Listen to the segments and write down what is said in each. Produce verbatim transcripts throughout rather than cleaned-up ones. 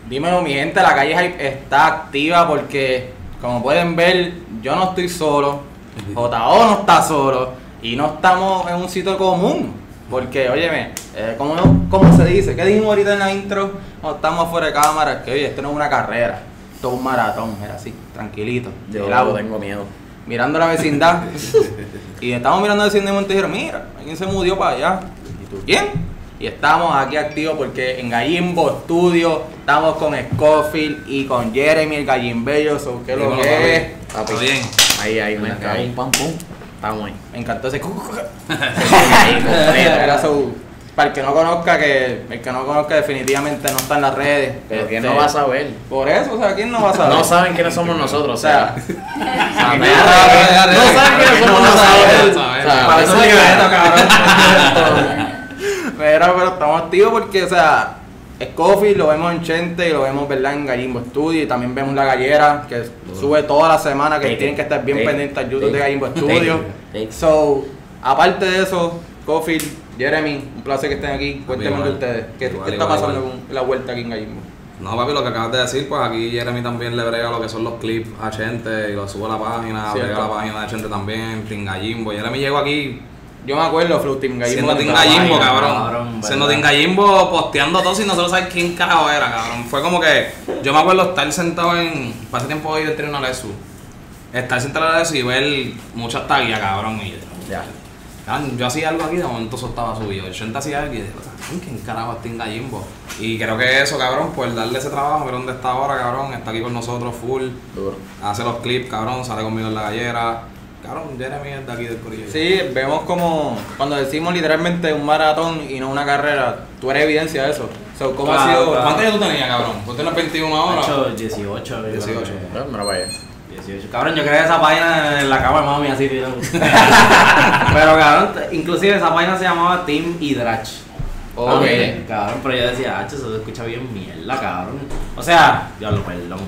Dímelo, mi gente, la calle Hype está activa porque, como pueden ver, yo no estoy solo, J O no está solo y no estamos en un sitio común. Porque, óyeme, eh, como, como se dice, ¿qué dijimos ahorita en la intro? No estamos fuera de cámara, que oye, esto no es una carrera, esto es un maratón, era así, tranquilito. Yo helado, tengo miedo. Mirando la vecindad. Y estamos mirando la vecindad y Monte dijeron, mira, alguien se mudó para allá. ¿Y tú quién? Y estamos aquí activos porque en Gallimbo Studio estamos con Scofield y con Jeremy, el Gallimbello, so, ¿qué es lo que es? Papi, bien. Ahí, ahí, me encantó. Ahí, pam, pum. Estamos ahí. Me encantó ese ahí, completo. Era su, para el que no conozca, que el que no conozca definitivamente no está en las redes. Pero ¿quién Este, no va a saber? Por eso, o sea, ¿quién no va a saber? No saben quiénes somos nosotros, O sea, o no saben quiénes somos nosotros. Para eso libreto, cabrón. Pero, pero estamos activos porque, o sea, Scofield lo vemos en Chente y lo vemos, ¿verdad?, en Gallimbo Studio, y también vemos La Gallera, que sube toda la semana, que Take tienen que estar bien take pendientes al YouTube take de Gallimbo take Studio. take So, aparte de eso, Scofield, Jeremy, un placer que estén aquí. Cuéntenme de igual. ustedes, ¿qué, Igual, qué está igual, pasando igual. con la vuelta aquí en Gallimbo? No, papi, lo que acabas de decir, pues aquí Jeremy también le brega lo que son los clips a Chente y lo sube a la página, Cierto. brega la página de Chente también, Team Gallimbo. Jeremy llegó aquí Yo me acuerdo, Flow Team Gallimbo. siendo Team estaba Gallimbo, ahí. cabrón. cabrón, Siendo verdad. Team Gallimbo posteando todo sin nosotros saber quién carajo era, cabrón. Fue como que, yo me acuerdo estar sentado en, pasé tiempo hoy de entreno a Lesu, estar sentado en Lesu y ver muchas taguillas, cabrón. Y Ya. cabrón, yo hacía algo aquí, de momento eso estaba subido. El Chente hacía algo y dije, cabrón, ¿quién carajo es Team Gallimbo? Y creo que eso, cabrón, por darle ese trabajo, mira dónde está ahora, cabrón, está aquí con nosotros full. Duro. Hace los clips, cabrón, sale conmigo en La Gallera. Cabrón, Jeremy es de aquí del corillo. Sí, vemos como cuando decimos literalmente un maratón y no una carrera, tú eres evidencia de eso. So, ¿cómo Claro, ha sido? claro. ¿Cuántos años tú tenías, cabrón? ¿Tú tienes veintiuno ahora? Hecho dieciocho. yo creo dieciocho. que- No, mira para allá. dieciocho. Cabrón, yo creé esa página en la cama de mami así, tirado. Pero cabrón, t- inclusive esa página se llamaba Team Hidrach. Ok. También, cabrón, pero yo decía, ah, eso se escucha bien mierda, cabrón. O sea, yo lo perdón.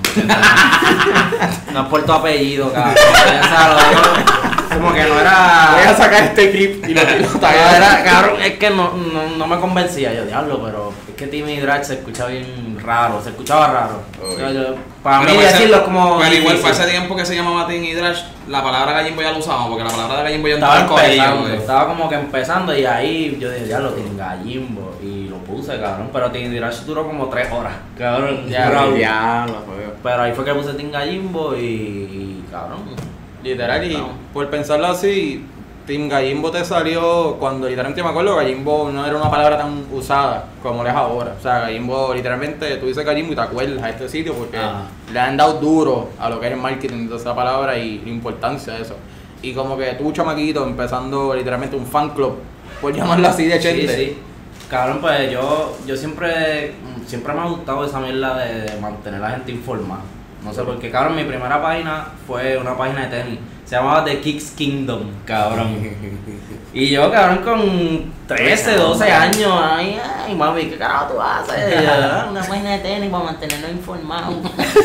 No es por tu apellido, cabrón. O sea, lo digo como que no era. Voy a sacar este clip y lo tiro. No, era, cabrón, es que no, no, no me convencía, yo diablo, pero es que Team Hidrach se escucha bien raro, se escuchaba raro. Ok. Yo- yo- para Pero mí para ese- decirlo es como. Pero igual difícil. para ese tiempo que se llamaba Team Hidrash, la palabra Gallimbo ya lo usábamos, porque la palabra de Gallimbo ya Estaba entraba en corillo, empezando, güey. estaba como que empezando y ahí yo dije, ya lo tienen Gallimbo y lo puse, cabrón, pero Team Hidrach duró como tres horas, cabrón, Ya, pero, Ya, lo juego. pero ahí fue que puse Team Gallimbo y, y cabrón. Literal, y No. por pensarlo así, Team Gallimbo te salió cuando literalmente me acuerdo, Gallimbo no era una palabra tan usada como lo es ahora. O sea, Gallimbo literalmente, tú dices Gallimbo y te acuerdas a este sitio porque Ah. le han dado duro a lo que es el marketing de esa palabra y la importancia de eso. Y como que tú, chamaquito, empezando literalmente un fan club, por llamarlo así de Sí, Chente. sí. Cabrón, pues yo, yo siempre, siempre me ha gustado esa mierda de, de mantener a la gente informada. No sé por qué, cabrón, mi primera página fue una página de tenis. Se llamaba The Kicks Kingdom, cabrón. Y yo, cabrón, con trece, doce años, ay, ay, mami, ¿qué carajo tú haces? Y yo, "Ah, una página de tenis para mantenernos informados."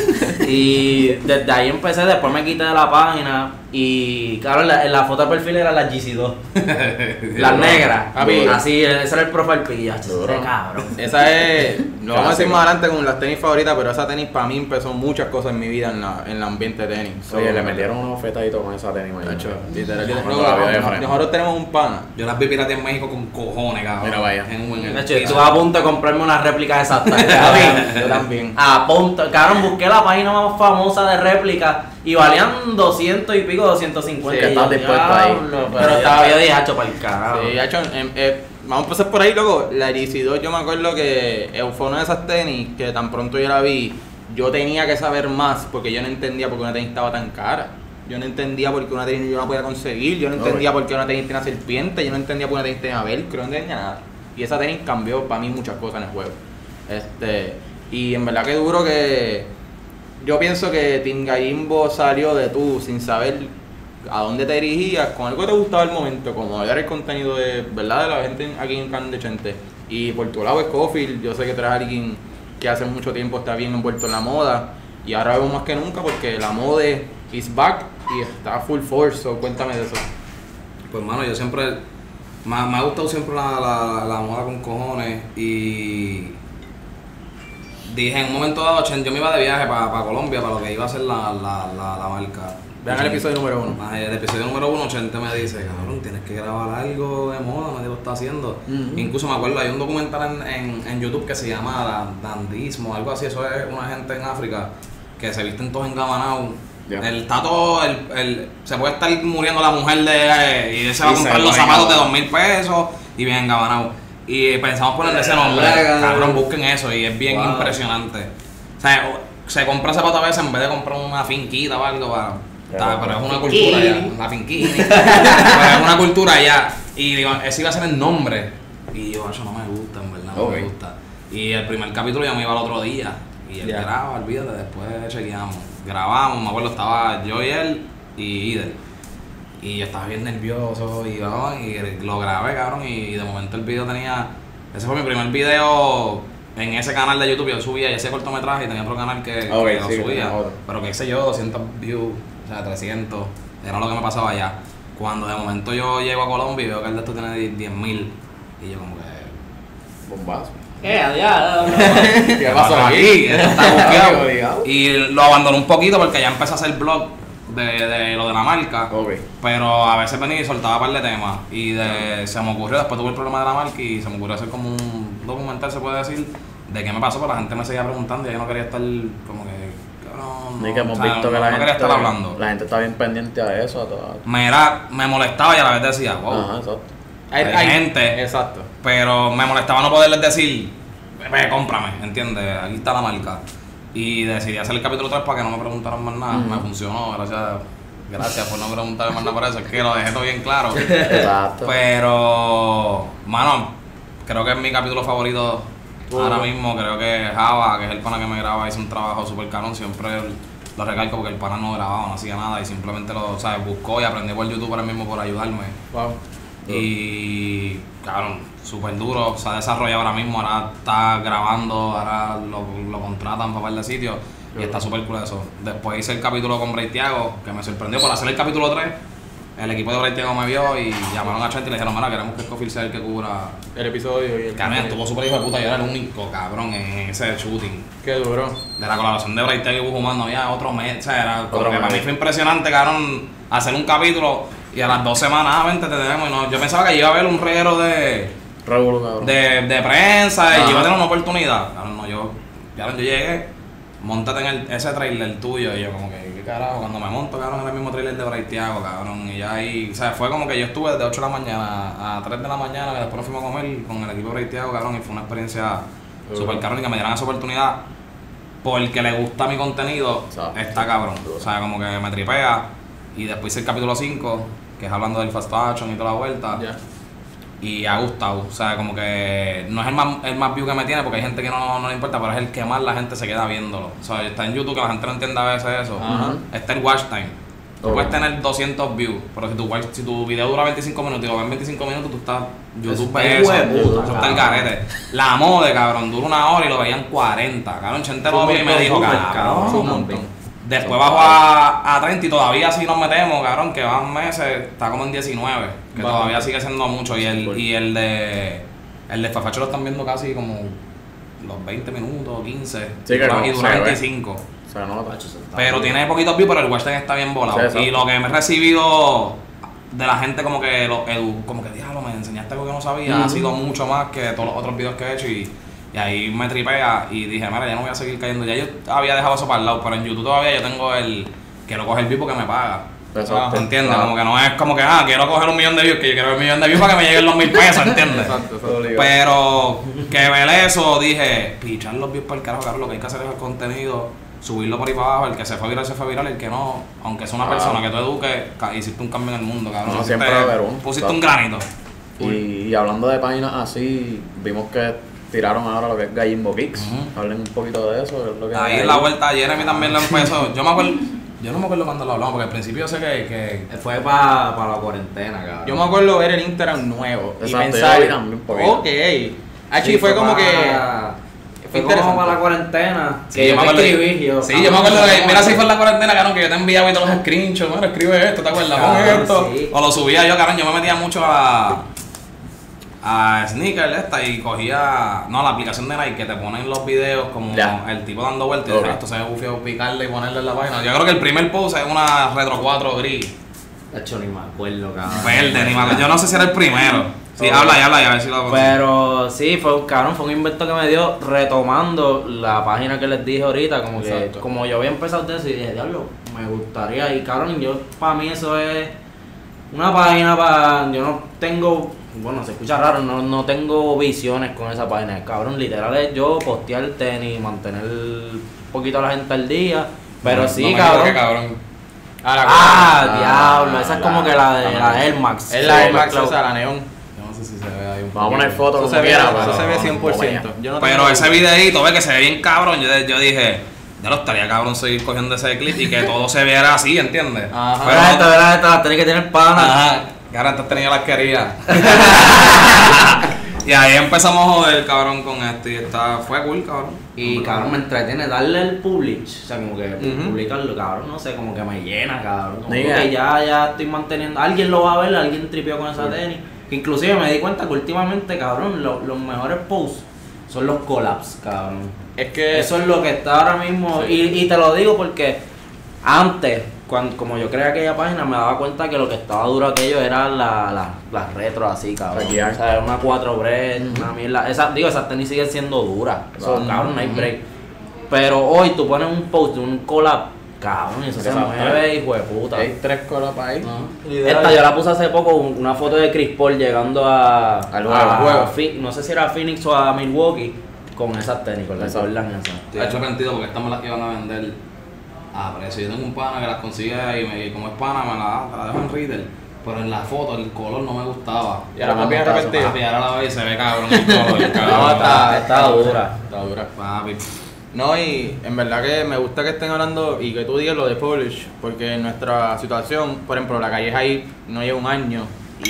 Y desde ahí empecé, después me quité de la página. Y, cabrón, la, en la foto de perfil era la G C dos. Las negras. Papi. Así, ese era el profile pilla. Duro. Este cabrón. Esa es, lo vamos a decir Clásico. más adelante con las tenis favoritas, pero esa tenis para mí empezó muchas cosas en mi vida en, la, en el ambiente de tenis. Oye, So, le metieron una ofertadito con esa tenis, mañana. Nacho, literal, No, no, no, la vida de no, frente. nosotros tenemos un pana. Yo las vi piratas en México con cojones, cabrón. Mira, vaya. En un- en el Nacho, piso. estuve a punto de comprarme una réplica exacta. Yo también. A punto. Cabrón, busqué la página más famosa de réplica y valían doscientos y pico, doscientos cincuenta. Sí, que y yo, estás dispuesto ahí. "Diablo", Pero estaba yo dije, hacho, para el carajo. Sí, hecho, em, eh, vamos a empezar por ahí, loco. La G C dos, yo me acuerdo que eh, fue una de esas tenis que tan pronto yo la vi, yo tenía que saber más porque yo no entendía por qué una tenis estaba tan cara. Yo no entendía por qué una tenis yo no la podía conseguir, yo no entendía por qué una tenis tenía serpiente, yo no entendía por qué una tenis tenía velcro, no entendía nada. Y esa tenis cambió para mí muchas cosas en el juego. Este, y en verdad que duro que yo pienso que Team Gallimbo salió de tú sin saber a dónde te dirigías, con algo que te gustaba el momento, como era el contenido de, ¿verdad?, de la gente aquí en Can de Chente. Y por tu lado, Scofield, yo sé que tú eres alguien que hace mucho tiempo está bien envuelto en la moda, y ahora vemos más que nunca porque la moda is back y está full force, so cuéntame de eso. Pues, mano, yo siempre. Me, ha- me ha gustado siempre la, la, la moda con cojones y. dije en un momento dado, Chen, yo me iba de viaje para Colombia, para lo que iba a ser la, la, la, la marca. Vean el episodio número uno. Ah, el episodio número uno, Chente me dice, cabrón, tienes que grabar algo de moda, nadie lo está haciendo. Uh-huh. Incluso me acuerdo, hay un documental en, en, en YouTube que se llama Dandismo, algo así, eso es una gente en África que se visten todos engabanados. Yeah. El tato, el, el, se puede estar muriendo la mujer de eh, y él se va a comprar los zapatos de dos mil pesos y bien engabanado. Y pensamos ponerle ese nombre, cabrón, busquen eso y es bien wow. impresionante. O sea, se compra zapatos a veces en vez de comprar una finquita o algo para... Está, pero es una cultura ya, una finquini. Pero es una cultura ya. Y digo, ese iba a ser el nombre. Y yo, eso no me gusta, en verdad, no okay. me gusta. Y el primer capítulo ya me iba al otro día. Y él yeah. graba, olvídate, después chequeamos. Grabamos, me acuerdo, estaba yo y él y Idel. Y yo estaba bien nervioso y, ¿no? y lo grabé, cabrón. Y de momento el video tenía. Ese fue mi primer video en ese canal de YouTube. Yo subía ese cortometraje y tenía otro canal que, okay, que lo sí, subía. Pero qué sé yo, doscientos views. O sea, trescientos, era lo que me pasaba allá. Cuando de momento yo llego a Colombia y veo que el de esto tiene diez mil. Y yo como que... Bombazo. ¿Qué? Adiós. ¿Qué pasó aquí? Esto está buqueado. Y lo abandoné un poquito porque ya empecé a hacer blog de, de lo de la marca. Okay. Pero a veces venía y soltaba un par de temas. Y de, se me ocurrió, después tuve el problema de la marca y se me ocurrió hacer como un documental, se puede decir, de qué me pasó. Pero la gente me seguía preguntando y yo no quería estar como que... No, que hemos o sea, visto no, que la, no gente, estar hablando. la gente está bien pendiente a eso. A todo. Me, era, me molestaba y a la vez decía, wow. Ajá, exacto. Hay, hay gente, exacto. Pero me molestaba no poderles decir, ve, cómprame, ¿entiendes? Aquí está la marca. Y decidí hacer el capítulo tres para que no me preguntaran más nada. Uh-huh. Me funcionó, gracias, gracias por no preguntarme más nada por eso. Es que lo dejé todo bien claro. Exacto. Pero, mano, creo que es mi capítulo favorito. Uh-huh. Ahora mismo creo que Java, que es el pana que me graba, hizo un trabajo súper cabrón. Siempre lo recalco porque el pana no grababa, no hacía nada y simplemente lo, ¿sabes? Buscó y aprendió por YouTube ahora mismo por ayudarme. Wow. Y, cabrón, súper duro. Se ha desarrollado ahora mismo, ahora está grabando, ahora lo, lo contratan para par de sitios. Y está súper cool eso. Después hice el capítulo con Bray Thiago, que me sorprendió por hacer el capítulo tres. El equipo de Bray Thiago me vio y llamaron a Chente y le dijeron, mira, queremos que Scofield sea el que cubra el episodio. Y el cabrón, estuvo súper hijo de puta, yo era el único cabrón en ese shooting. Qué duro. De la colaboración de Bray Thiago y Bujuman no había otro mes, o sea, era como que para mí fue impresionante, cabrón, hacer un capítulo y a las dos semanas, ah, vente, te tenemos. Y no, yo pensaba que iba a haber un reguero de, de, de prensa y iba a tener una oportunidad. Cabrón, no, yo, cabrón, yo llegué, montate en el, ese trailer tuyo y yo como que, ¿qué carajo? Cuando me monto, cabrón, en el mismo trailer de Bray Thiago, cabrón, y ya ahí, o sea, fue como que yo estuve desde ocho de la mañana a tres de la mañana, que después nos fuimos a comer con el equipo de Bray Thiago, cabrón, y fue una experiencia uh-huh. súper cabrón y que me dieran esa oportunidad porque le gusta mi contenido, ¿sabes? Está cabrón, o sea, como que me tripea. Y después hice el capítulo cinco, que es hablando del fast fashion y toda la vuelta. Yeah. Y ha gustado, o sea, como que no es el más, el más view que me tiene porque hay gente que no, no le importa, pero es el que más la gente se queda viéndolo. O sea, está en YouTube que la gente no entiende a veces eso. Uh-huh. Está el watch time. Tú okay. puedes tener doscientos views, pero si tu, si tu video dura veinticinco minutos y lo ves en veinticinco minutos, tú estás... YouTube ves eso, eso está el garete. La mode, cabrón, dura una hora y lo veían cuarenta. Cabrón, Chente lo vio y me dijo, cabrón, un montón. Después bajo a, a treinta y todavía sí nos metemos, cabrón, que van meses, está como en diecinueve, que vale. todavía sigue siendo mucho. Y el, y el de el de Fafacho lo están viendo casi como los veinte minutos, quince, sí, y dura, no, y dura veinticinco. O sea, no, Pacho, se pero tiene poquitos views, pero el watch time está bien volado. Sí, y lo que me he recibido de la gente como que, lo, edu, como que, diablo, me enseñaste algo que no sabía, uh-huh. ha sido mucho más que todos los otros videos que he hecho y... Y ahí me tripea y dije, mira, ya no voy a seguir cayendo. Ya yo había dejado eso para el lado, pero en YouTube todavía yo tengo el... Quiero coger view porque me paga. Exacto. ¿Entiendes? Claro. Como que no es como que, ah, quiero coger un millón de views, que yo quiero un millón de views para que me lleguen los mil pesos, ¿entiendes? Exacto, exacto. Pero que ver eso, dije, pichar los views para el carajo, claro, lo que hay que hacer es el contenido, subirlo por ahí para abajo, el que se fue viral se fue viral, el que no, aunque es una ah. persona que tú eduques, hiciste un cambio en el mundo, cabrón. No, siempre va a haber un. Pusiste un granito. Y, y hablando de páginas así, vimos que tiraron ahora lo que es Gallimbo Kicks. Uh-huh. Hablen un poquito de eso. Que es lo que ahí en la vuelta, Jeremy también lo empezó. Yo me acuerdo, yo no me acuerdo cuando lo hablamos, porque al principio yo sé que... que fue para pa la cuarentena, cabrón. Yo me acuerdo ver el Instagram nuevo. Exacto, y pensar, yo también, ok. Aquí sí, fue, fue como pa... que... Fue como para la cuarentena. Sí, que yo, yo me acuerdo. Escribí, yo, sí, yo me acuerdo que, mira, si fue en la cuarentena, cabrón, que yo te enviaba y todos los screenshots, mira, escribe esto, ¿te acuerdas? Pon esto. Sí. O lo subía yo, cabrón, yo me metía mucho a... a Sneaker esta y cogía, no, la aplicación de Nike que te ponen los videos como Ya. el tipo dando vueltas y Ok. decía, esto se ve bufiado, picarle y ponerle en la página. Yo creo que el primer post es una Retro cuatro gris, De hecho, ni me acuerdo, cabrón. verde, ni me acuerdo. Yo no sé si era el primero. Sí, Ok. habla y habla y a ver si lo Pero sí, fue un cabrón, fue un invento que me dio retomando la página que les dije ahorita, como que Exacto. como yo había empezado de eso y dije, diablo, me gustaría, y cabrón, yo para mí eso es una página para, yo no tengo, bueno, se escucha raro, no, no tengo visiones con esa página, cabrón, literal es yo postear tenis, mantener un poquito a la gente al día, pero No, sí, no me cabrón. digas que cabrón. Ah, la Ah, Ah, diablo, esa es la- como que la de la- la Air Max. Es la Air Max, Cloud. esa, la neón. Yo no sé si se ve ahí un Vamos a poner poquito. fotos Eso como se ve, quiera, eso pero se ve vamos cien por ciento. allá. Yo no Pero tengo ese duda. videito, ve que se ve bien cabrón. Yo, yo dije, ya lo estaría cabrón seguir cogiendo ese clip y que todo se viera así, ¿entiendes? Ajá. Pero, Verá esta, verá esta, la tenés que tener pana. ajá, que ahora antes tenía las quería. Y ahí empezamos a joder, cabrón, con esto. Y está, fue cool, cabrón. Y cabrón, me entretiene darle el publish, o sea, como que Ujú. publicarlo, cabrón, no sé, como que me llena, cabrón. Como Diga. que ya, ya estoy manteniendo, alguien lo va a ver, alguien tripeó con esa tenis. Que inclusive me di cuenta que últimamente, cabrón, lo- los mejores posts son los collabs, cabrón. Es que Eso es lo que está ahora mismo, y, y te lo digo porque antes, cuando, como yo creé aquella página, me daba cuenta que lo que estaba duro aquello era la, la, las retro así, cabrón. Hackear. O sea, una cuatro bread, una mierda. Esa, digo, esas tenis siguen siendo duras. Eso, Ujú. cabrón, no hay break. Pero hoy tú pones un post de un collab, cabrón, y eso se Exacto. mueve, hijo de puta. Hay tres colas para ahí. Esta yo la puse hace poco, un- una foto de Chris Paul llegando a, Al a- juego. a Phi- no sé si era a Phoenix o a Milwaukee, con esas tenis, con la Exacto. Jordan esa. De hecho, sentido porque estas me las iban a vender a precio. Yo tengo un pana que las consigue y, me, y como es pana, me la, me la dejo en retail. Pero en la foto el color no me gustaba. Y ahora más bien Papi, arrepentido. Papi, ahora la veo y se ve cabrón el color. No, cabrón. está- está dura. Está dura. Papi. No, y en verdad que me gusta que estén hablando y que tú digas lo de Polish, porque en nuestra situación, por ejemplo, la calle ahí no lleva un año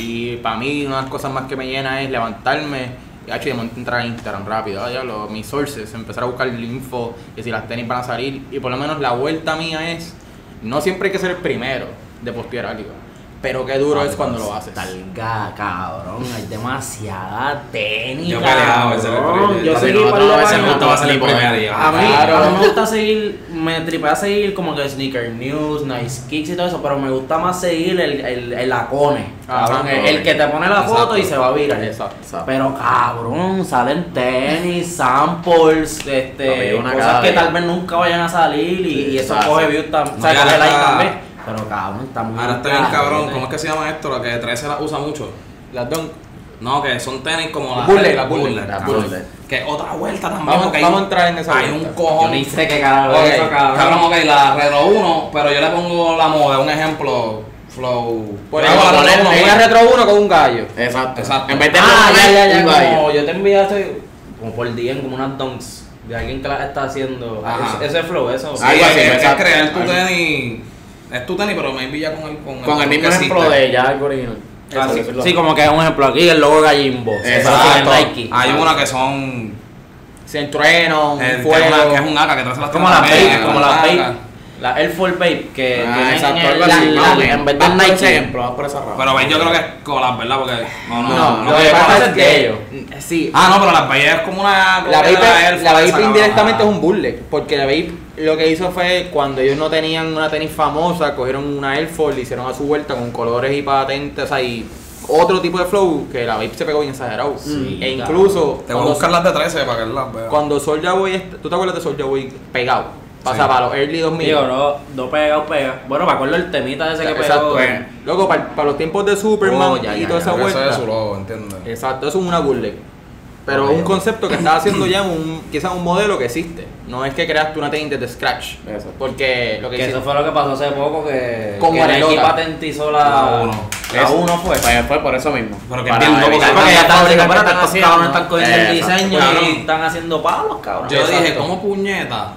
y para mí una de las cosas más que me llena es levantarme y hecho, de momento entrar a Instagram rápido, ah, ya, lo- mis sources, empezar a buscar el info, que si las tenis van a salir y por lo menos la vuelta mía es, no siempre hay que ser el primero de postear algo, pero qué duro es cuando lo haces. Talga, cabrón, hay demasiada tenis, Yo peleado, ese es el cabrón. primer- Yo Papi, seguí no, par no, de ese páginas. no te va a salir primer primero. día. A mí, Claro. a mí me gusta seguir, me tripea seguir como que Sneaker News, Nice Kicks y todo eso, pero me gusta más seguir el, el, el Acone, cabrón, Ajá, el, el que te pone la Exacto. foto y se va a virar. Exacto. Exacto. Pero cabrón, salen tenis, samples, este, Papi, una cosas cada que día. tal vez nunca vayan a salir y, y eso Exacto. coge views también, o sea, No, y coge ahora like está- también. Pero cabrón, está muy Ahora está bien caro, cabrón. ¿eh? ¿Cómo es que se llama esto? Lo que trece la usa mucho. Las Dunk. No, que son tenis como las Bullet, las Bullet, las cabrón. Bullet. Que otra vuelta también. Vamos, porque hay vamos a un- entrar en esa Hay vuelta. un Yo cojón. ni sé qué carajo Ok, es eso, cabrón. Cabrón, ok, la Retro uno, pero yo le pongo la moda, un ejemplo, Flow. Por Yo ejemplo, hago la poner Retro uno, una pues. retro uno con un gallo. Exacto. Exacto. En vez de Ah, ya, ya, ya, un gallo. como yo te envié hace, como por D M, como unas donks de alguien que las está haciendo. Ajá. Ese flow, eso. Sí, Algo así, es, es exacto. crear tu Algo. tenis. Es tu tenis, pero me envía con el con, Con el mismo que ejemplo existe. de ya algo original. Ah, sí, Eso, sí, como que es un ejemplo aquí, el logo Gallimbo. Exacto. de Nike. Hay una que son. Sin trueno, un eh, que, es fuego. una, que es un A K que trae las Como las también, Bape, como una las A K. Bape. La Air Force Bape, que Ah, tienen exacto, el- algo la- así. la- Más o menos. en vez Vas del por ese Nike. ejemplo, vas por esa rama. Pero Bape yo creo que es collab, ¿verdad? Porque. No, no, No, no. lo no que que- pasa es de que ellos. sí, Ah, no, pero la Bape es como una. la copia de Vape, Air la Force, Vape esa, indirectamente es cabrón. un bullet, porque la Vape lo que hizo fue cuando ellos no tenían una tenis famosa, cogieron una Air Force, le hicieron a su vuelta con colores y patentes, o sea, y otro tipo de flow que la Vape se pegó bien exagerado. Sí, e claro. incluso Te voy a cuando, buscar las de trece para que las veas. cuando Soulja Boy, est- ¿tú te acuerdas de Soulja Boy pegado? Pasa Sí. para los early dos mil. Digo, no, no pega o pega. Bueno, me acuerdo el temita ese que Exacto. pegó. Luego, para, para los tiempos de Superman Oh, ya, y ya, toda ya. esa Porque ese vuelta. es su logo, ¿entiendes? Exacto, eso es una bullet. Pero Ok, un ok. concepto que estás haciendo ya un, quizás un modelo que existe. No es que creaste una tenis desde scratch. Exacto. Porque lo que, Que hiciste- eso fue lo que pasó hace poco, que, Con que Nike Guarelota. patentizó la La uno. La Eso. uno fue. Pues fue por eso mismo. Pero que Para bien loco, evitar porque Porque ya están fábricas diciendo, que espérate, estos haciendo. cabrones están cogiendo el Exacto. diseño Cabrón. y están haciendo palos, cabrón. Yo Exacto. dije, ¿cómo puñeta?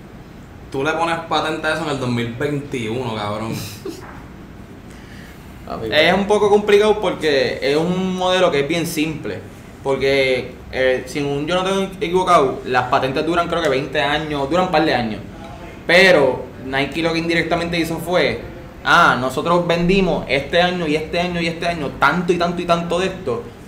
Tú le pones patente a eso en el dos mil veintiuno, cabrón. Papi, es un poco complicado porque es un modelo que es bien simple. Porque, eh, si un- yo no tengo equivocado, las patentes duran creo que veinte años, duran un par de años. Pero Nike lo que indirectamente hizo fue, ah, nosotros vendimos este año y este año y este año tanto y tanto y tanto de esto.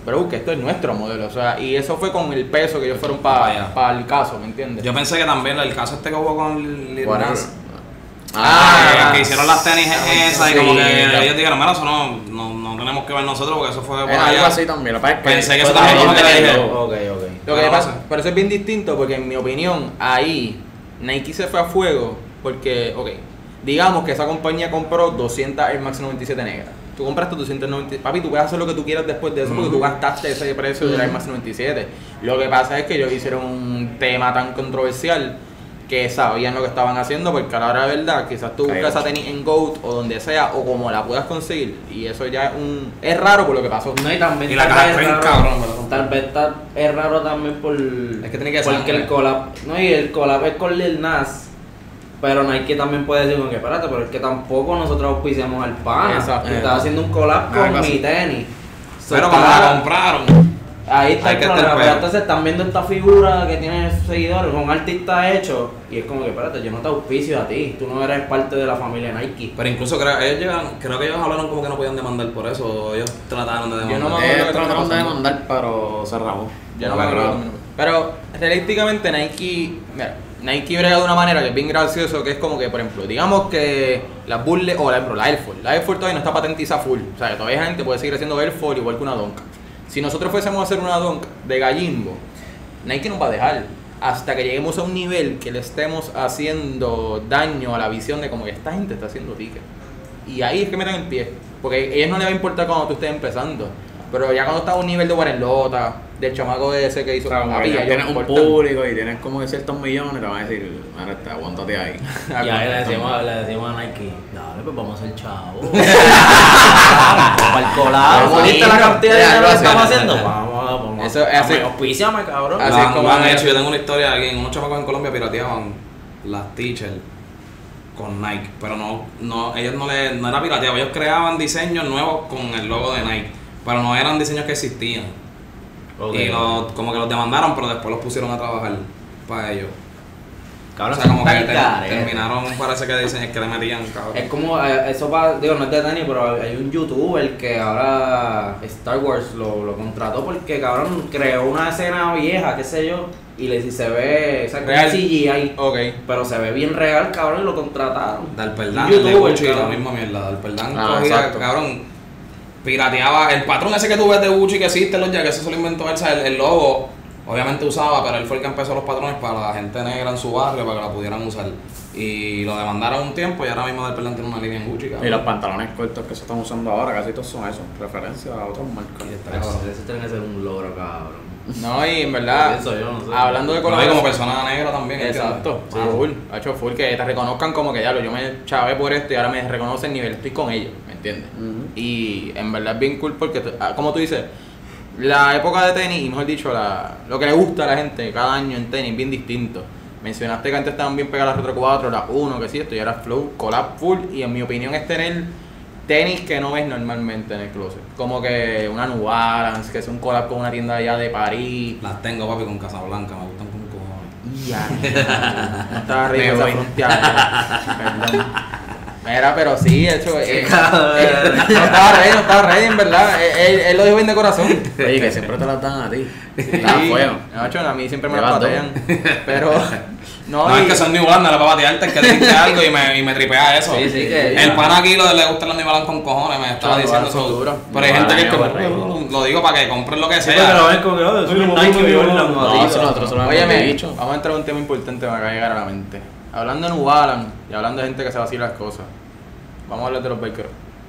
bro, que esto es nuestro modelo, o sea, y eso fue con el peso que ellos fueron para pa el caso, ¿me entiendes? Yo pensé que también el caso este que hubo con Lil Bueno, Nas, Ah, que hicieron las tenis esas sí, y como que la- ellos dijeron, mira, eso no, no, no tenemos que ver nosotros porque eso fue por Es algo allá. así también. Lo que pasa es que Pensé que fue eso también también como que le de- dije. Ok, ok. Lo que Pero pasa, no sé. pero eso es bien distinto porque en mi opinión ahí Nike se fue a fuego porque, ok, digamos que esa compañía compró doscientas Air Max noventa y siete negras. Tú compraste doscientas noventa, papi, tú puedes hacer lo que tú quieras después de eso porque tú gastaste ese precio de la Air Max noventa y siete. Lo que pasa es que ellos hicieron un tema tan controversial que sabían lo que estaban haciendo porque a la hora de verdad quizás tú buscas esa tenis en GOAT o donde sea o como la puedas conseguir y eso ya es un es raro por lo que pasó. No, y también Y la tal caja vez es es bien raro, cabrón, ¿verdad? tal vez está- es raro también por Es que tiene que ser porque el hombre. collab, no, y el collab es con Lil Nas, pero Nike también puede decir como que espérate, pero es que tampoco nosotros auspiciamos al pana. Exacto. Está haciendo un collab Algo con así. mi tenis. So, Pero como está- la compraron. Ahí está Hay el que problema, estar pero feo. entonces están viendo esta figura que tiene seguidores, un artista hecho, y es como que espérate, yo no te auspicio a ti, tú no eres parte de la familia Nike. Pero incluso creo, ellos llegaron, creo que ellos hablaron como que no podían demandar por eso, o ellos trataron de Yo demandar. no me Eh, acuerdo qué trataron de pasó. demandar, pero se rabó. Yo no me acuerdo. Pero realísticamente Nike, mira, Nike brega de una manera que es bien gracioso, que es como que, por ejemplo, digamos que las Burles, o la, la Air Force, la Air Force todavía no está patentizada full, o sea, que todavía hay gente puede seguir haciendo Air Force igual que una Dunk. Si nosotros fuésemos a hacer una Dunk de gallimbo, Nike nos va a dejar hasta que lleguemos a un nivel que le estemos haciendo daño a la visión de como que esta gente está haciendo tickets. Y ahí es que metan el pie, porque a ellos no les va a importar cuando tú estés empezando. Pero ya cuando está a un nivel de Warren Lota, del chamaco ese que hizo O sea, como papi, que ya ya ellos tienes un importan. público y tienes como que ciertos millones, te van a decir, mira, este, aguántate ahí. Y ahí le decimos, le decimos a Nike, dale, pues vamos a ser chavos. Para el colado, Vamos, ¿viste la niño. cantidad de Ya, dinero lo que hacen. estamos haciendo? Vamos, vamos. Eso es así. Auspíciame, cabrón. Así Lo es han- como lo han es. hecho, yo tengo una historia de alguien, unos chamacos en Colombia pirateaban las t-shirts con Nike, pero no, no, ellos no le, no era pirateado, ellos creaban diseños nuevos con el logo de Nike, pero no eran diseños que existían. Ok. Y los, como que los demandaron, pero después los pusieron a trabajar para ellos. Cabrón, O sea, como que son ter- cares. terminaron, parece que diseños que le metían, cabrón. Es como, eh, eso va, digo, no es de tenis, pero hay un youtuber que ahora Star Wars lo, lo contrató porque, cabrón, creó una escena vieja, qué sé yo, y le si se ve, o sea, Real. con C G I, Ok. pero se ve bien real, cabrón, y lo contrataron. Dalperdán, Un el de youtuber, Gucci, la cabrón. misma mierda. Dalperdán Ah, cogía, exacto. cabrón, pirateaba. El patrón ese que tú ves de Gucci que existe, los ya que eso se lo inventó él, o sea, el, el logo, obviamente usaba, pero él fue el que empezó los patrones para la gente negra en su barrio, para que la pudieran usar. Y lo demandaron un tiempo y ahora mismo Dalperdán tiene una línea en Gucci, cabrón. Y los pantalones cortos que se están usando ahora, casi todos son eso, referencia a otras marcas. Y está Pero cabrón. eso tiene que ser un logro, cabrón. No, y en verdad, Pienso yo, no sé. hablando de No, y como colaboración. persona negra también. Exacto, sí, Wow. full, ha hecho full, que te reconozcan como que ya lo yo me chavé por esto y ahora me reconocen nivel, estoy con ellos, ¿me entiendes? Ujú. Y en verdad es bien cool porque, tú- ah, como tú dices, la época de tenis, y mejor dicho, la, lo que le gusta a la gente cada año en tenis, bien distinto. Mencionaste que antes estaban bien pegadas las Retro cuatro, las uno, que sí, esto, y ahora Flow, collab full, y en mi opinión es tener tenis que no ves normalmente en el closet. Como que una New Balance, que es un collab con una tienda allá de París. Las tengo, papi, con Casablanca, me gustan como cojones. Ya, no estaba arriba Me esa voy. fronteada. Perdón. Mira, pero sí, hecho. eh, cabrón. eh, no estaba ready, no estaba ready, en verdad. Él, él- él lo dijo bien de corazón. Oye, que siempre te las dan a ti. Sí, Está fuego. Nacho, a mí siempre me las Llevas dos. patean. Pero, no, No, y- es que son New Balance, no era para patearte, es que dijiste algo y me, y me tripea eso. Sí, sí, que- El pana aquí lo, le gustan los New Balance con cojones, me estaba Los New diciendo Balance son eso. duros. Pero hay New gente que es Balance, que New lo digo para que compren lo que Sí, porque lo sea. ven como que, oh, soy un Nike Jordan. No, si nosotros se lo hemos Óyeme, dicho. vamos a entrar a un tema importante que me acaba de llegar a la mente. Hablando de New Balance y hablando de gente que se vacila las cosas, vamos a hablar de los Bakers.